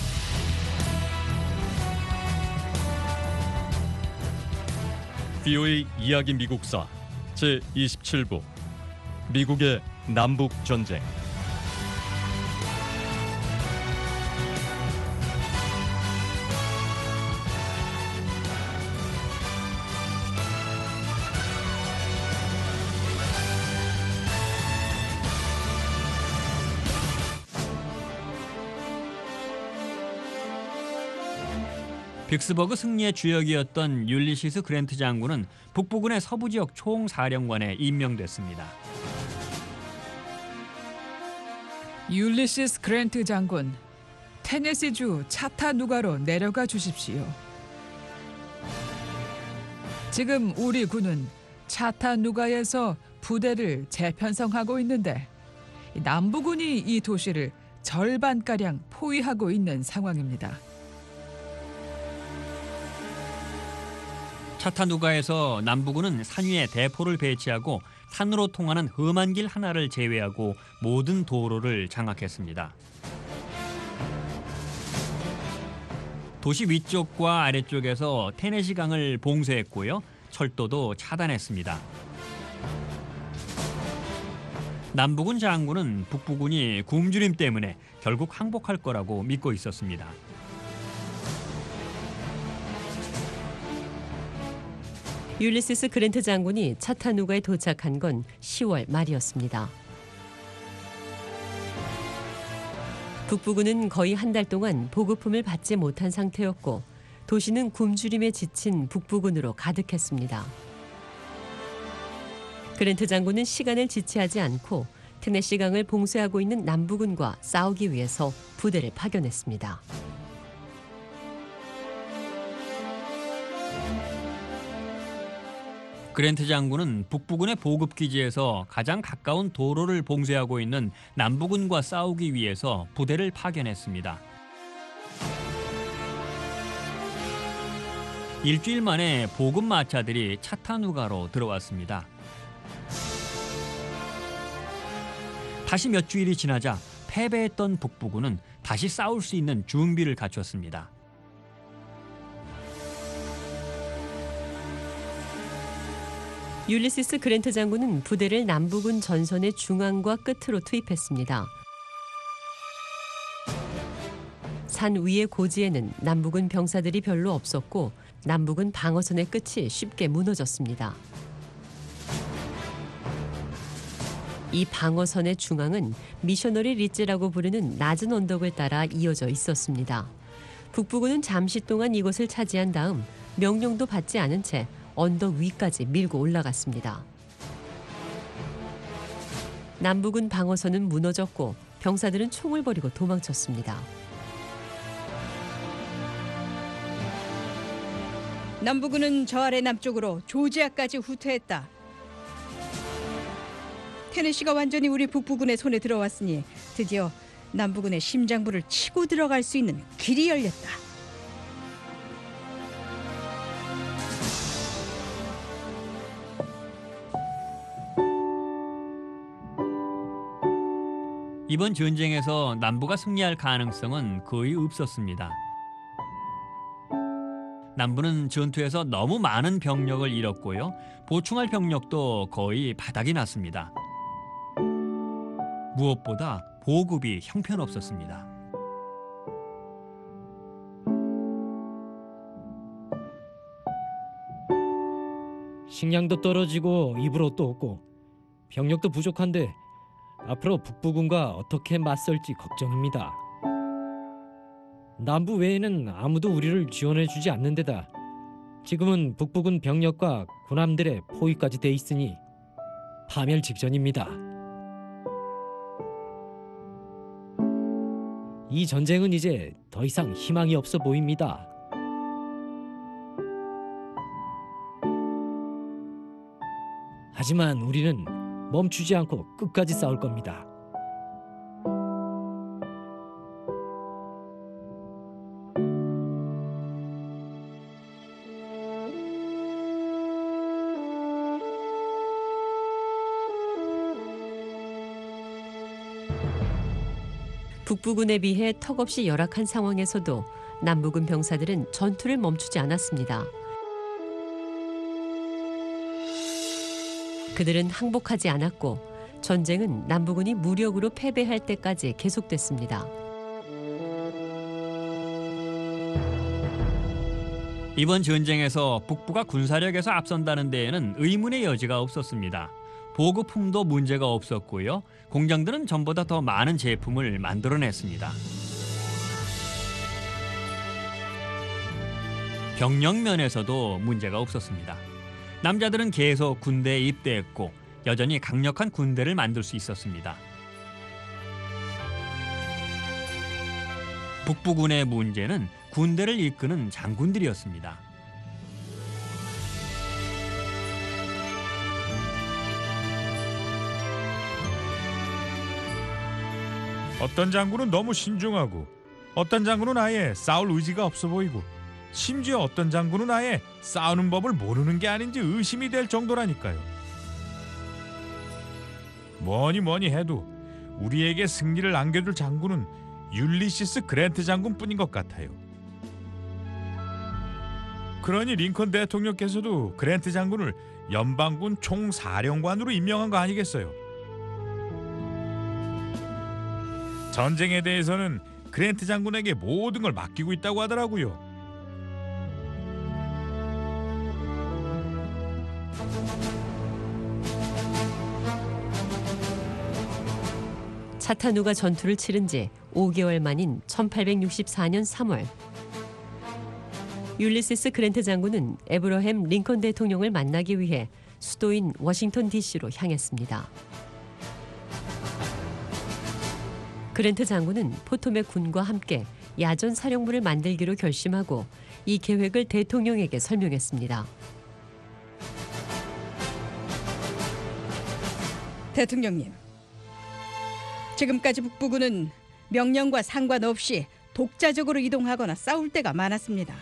VOA 이야기 미국사 제27부 미국의 남북 전쟁. 빅스버그 승리의 주역이었던 율리시스 그랜트 장군은 북부군의 서부지역 총사령관에 임명됐습니다. 율리시스 그랜트 장군, 테네시주 차타누가로 내려가 주십시오. 지금 우리 군은 차타누가에서 부대를 재편성하고 있는데 남부군이 이 도시를 절반가량 포위하고 있는 상황입니다. 차타누가에서 남부군은 산 위에 대포를 배치하고 산으로 통하는 험한 길 하나를 제외하고 모든 도로를 장악했습니다. 도시 위쪽과 아래쪽에서 테네시 강을 봉쇄했고요. 철도도 차단했습니다. 남부군 장군은 북부군이 굶주림 때문에 결국 항복할 거라고 믿고 있었습니다. 율리시스 그랜트 장군이 차타누가에 도착한 건 10월 말이었습니다. 북부군은 거의 한 달 동안 보급품을 받지 못한 상태였고 도시는 굶주림에 지친 북부군으로 가득했습니다. 그랜트 장군은 시간을 지체하지 않고 테네시 강을 봉쇄하고 있는 남부군과 싸우기 위해서 부대를 파견했습니다. 그랜트 장군은 북부군의 보급기지에서 가장 가까운 도로를 봉쇄하고 있는 남부군과 싸우기 위해서 부대를 파견했습니다. 일주일 만에 보급 마차들이 차타누가로 들어왔습니다. 다시 몇 주일이 지나자 패배했던 북부군은 다시 싸울 수 있는 준비를 갖췄습니다. 율리시스 그랜트 장군은 부대를 남부군 전선의 중앙과 끝으로 투입했습니다. 산 위의 고지에는 남부군 병사들이 별로 없었고 남부군 방어선의 끝이 쉽게 무너졌습니다. 이 방어선의 중앙은 미셔너리 리지라고 부르는 낮은 언덕을 따라 이어져 있었습니다. 북부군은 잠시 동안 이곳을 차지한 다음 명령도 받지 않은 채 언덕 위까지 밀고 올라갔습니다. 남부군 방어선은 무너졌고 병사들은 총을 버리고 도망쳤습니다. 남부군은 저 아래 남쪽으로 조지아까지 후퇴했다. 테네시가 완전히 우리 북부군의 손에 들어왔으니 드디어 남부군의 심장부를 치고 들어갈 수 있는 길이 열렸다. 이번 전쟁에서 남부가 승리할 가능성은 거의 없었습니다. 남부는 전투에서 너무 많은 병력을 잃었고요. 보충할 병력도 거의 바닥이 났습니다. 무엇보다 보급이 형편없었습니다. 식량도 떨어지고 입을 옷도 없고 병력도 부족한데 앞으로 북부군과 어떻게 맞설지 걱정입니다. 남부 외에는 아무도 우리를 지원해주지 않는 데다 지금은 북부군 병력과 군함들의 포위까지 돼 있으니 파멸 직전입니다. 이 전쟁은 이제 더 이상 희망이 없어 보입니다. 하지만 우리는 멈추지 않고 끝까지 싸울 겁니다. 북부군에 비해 턱없이 열악한 상황에서도 남부군 병사들은 전투를 멈추지 않았습니다. 그들은 항복하지 않았고 전쟁은 남부군이 무력으로 패배할 때까지 계속됐습니다. 이번 전쟁에서 북부가 군사력에서 앞선다는 데에는 의문의 여지가 없었습니다. 보급품도 문제가 없었고요. 공장들은 전보다 더 많은 제품을 만들어냈습니다. 병력 면에서도 문제가 없었습니다. 남자들은 계속 군대에 입대했고 여전히 강력한 군대를 만들 수 있었습니다. 북부군의 문제는 군대를 이끄는 장군들이었습니다. 어떤 장군은 너무 신중하고 어떤 장군은 아예 싸울 의지가 없어 보이고 심지어 어떤 장군은 아예 싸우는 법을 모르는 게 아닌지 의심이 될 정도라니까요. 뭐니 해도 우리에게 승리를 안겨줄 장군은 율리시스 그랜트 장군뿐인 것 같아요. 그러니 링컨 대통령께서도 그랜트 장군을 연방군 총사령관으로 임명한 거 아니겠어요? 전쟁에 대해서는 그랜트 장군에게 모든 걸 맡기고 있다고 하더라고요. 차타누가 전투를 치른 지 5개월 만인 1864년 3월 율리시스 그랜트 장군은 에브러햄 링컨 대통령을 만나기 위해 수도인 워싱턴 DC로 향했습니다. 그랜트 장군은 포토맥 군과 함께 야전 사령부를 만들기로 결심하고 이 계획을 대통령에게 설명했습니다. 대통령님, 지금까지 북부군은 명령과 상관없이 독자적으로 이동하거나 싸울 때가 많았습니다.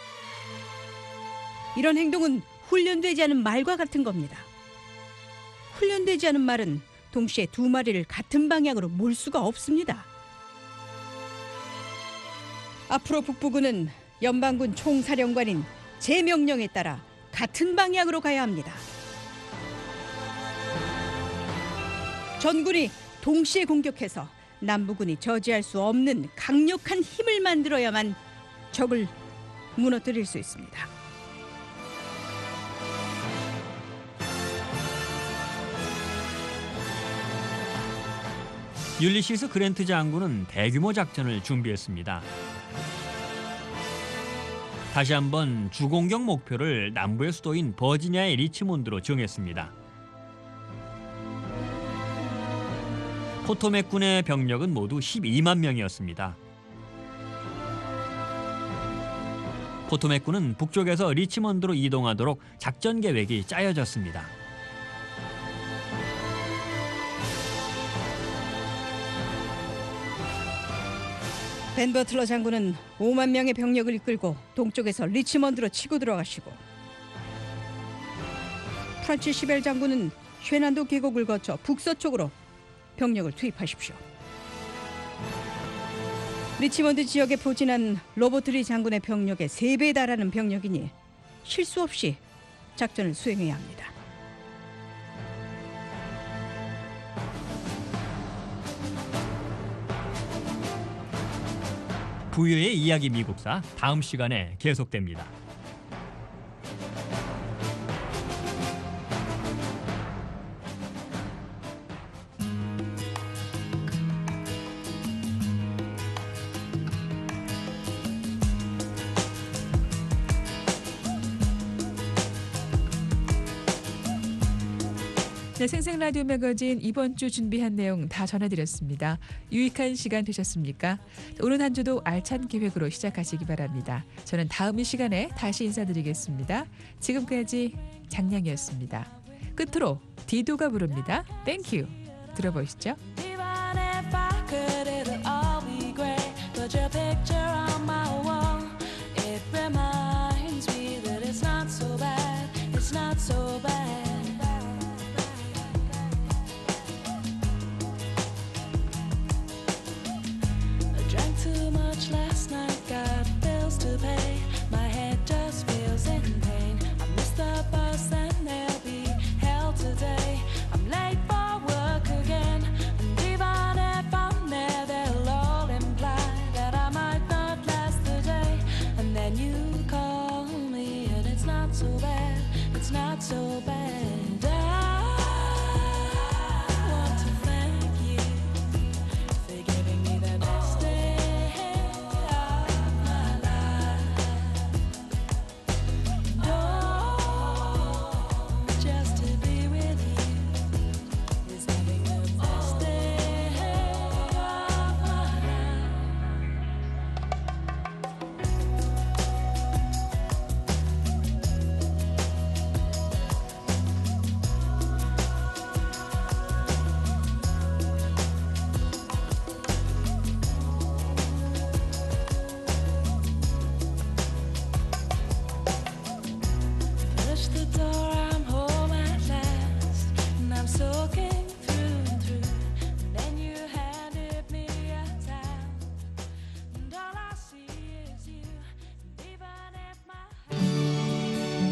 이런 행동은 훈련되지 않은 말과 같은 겁니다. 훈련되지 않은 말은 동시에 두 마리를 같은 방향으로 몰 수가 없습니다. 앞으로 북부군은 연방군 총사령관인 제 명령에 따라 같은 방향으로 가야 합니다. 전군이 동시에 공격해서 남부군이 저지할 수 없는 강력한 힘을 만들어야만 적을 무너뜨릴 수 있습니다. 율리시스 그랜트 장군은 대규모 작전을 준비했습니다. 다시 한번 주공격 목표를 남부의 수도인 버지니아의 리치몬드로 정했습니다. 포토맥 군의 병력은 모두 12만 명이었습니다. 포토맥군은 북쪽에서 리치먼드로 이동하도록 작전 계획이 짜여졌습니다. 벤 버틀러 장군은 5만 명의 병력을 이끌고 동쪽에서 리치먼드로 치고 들어가시고, 프란치 시벨 장군은 쉐난도 계곡을 거쳐 북서쪽으로 병력을 투입하십시오. 리치먼드 지역에 포진한 로버트 리 장군의 병력의 3배에 달하는 병력이니 실수 없이 작전을 수행해야 합니다. 부유의 이야기 미국사 다음 시간에 계속됩니다. 네, 생생라디오 매거진 이번 주 준비한 내용 다 전해드렸습니다. 유익한 시간 되셨습니까? 오늘 한 주도 알찬 계획으로 시작하시기 바랍니다. 저는 다음 시간에 다시 인사드리겠습니다. 지금까지 장량이었습니다. 끝으로 디도가 부릅니다. 땡큐 들어보시죠. Even if I could, it'll all be great. Put your picture on my wall. It reminds me that it's not so bad. It's not so bad. I drank too much last night, got bills to pay. My head just feels in pain. I missed the bus and there'll be hell today. I'm late for work again. And even if I'm there, they'll all imply that I might not last the day. And then you call me and it's not so bad. It's not so bad. I want to thank you for giving me the best day of my life. Oh, just to be with you is having the best day of my life. Push the door, I'm home at last, and I'm soaking through and through. And then you handed me a towel, and all I see is you. And even if my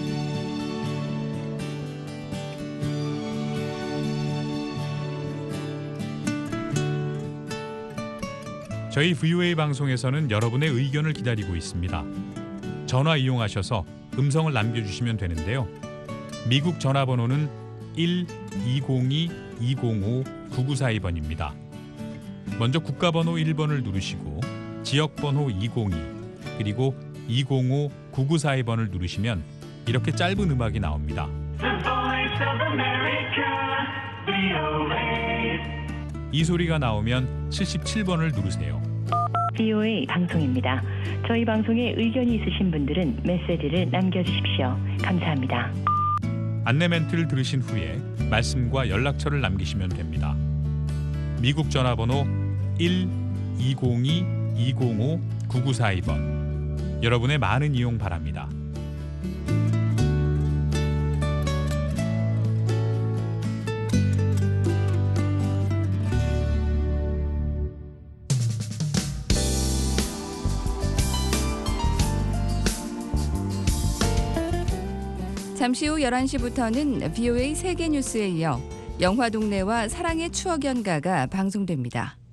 저희 VOA 방송에서는 여러분의 의견을 기다리고 있습니다. 전화 이용하셔서 음성을 남겨주시면 되는데요. 미국 전화번호는 1-202-205-9942번입니다. 먼저 국가번호 1번을 누르시고 지역번호 202 그리고 205-9942번을 누르시면 이렇게 짧은 음악이 나옵니다. 이 소리가 나오면 77번을 누르세요. VOA 방송입니다. 저희 방송에 의견이 있으신 분들은 메시지를 남겨주십시오. 감사합니다. 안내 멘트를 들으신 후에 말씀과 연락처를 남기시면 됩니다. 미국 전화번호 1-202-205-9942번. 여러분의 많은 이용 바랍니다. 잠시 후 11시부터는 VOA 세계뉴스에 이어 영화 동네와 사랑의 추억 연가가 방송됩니다.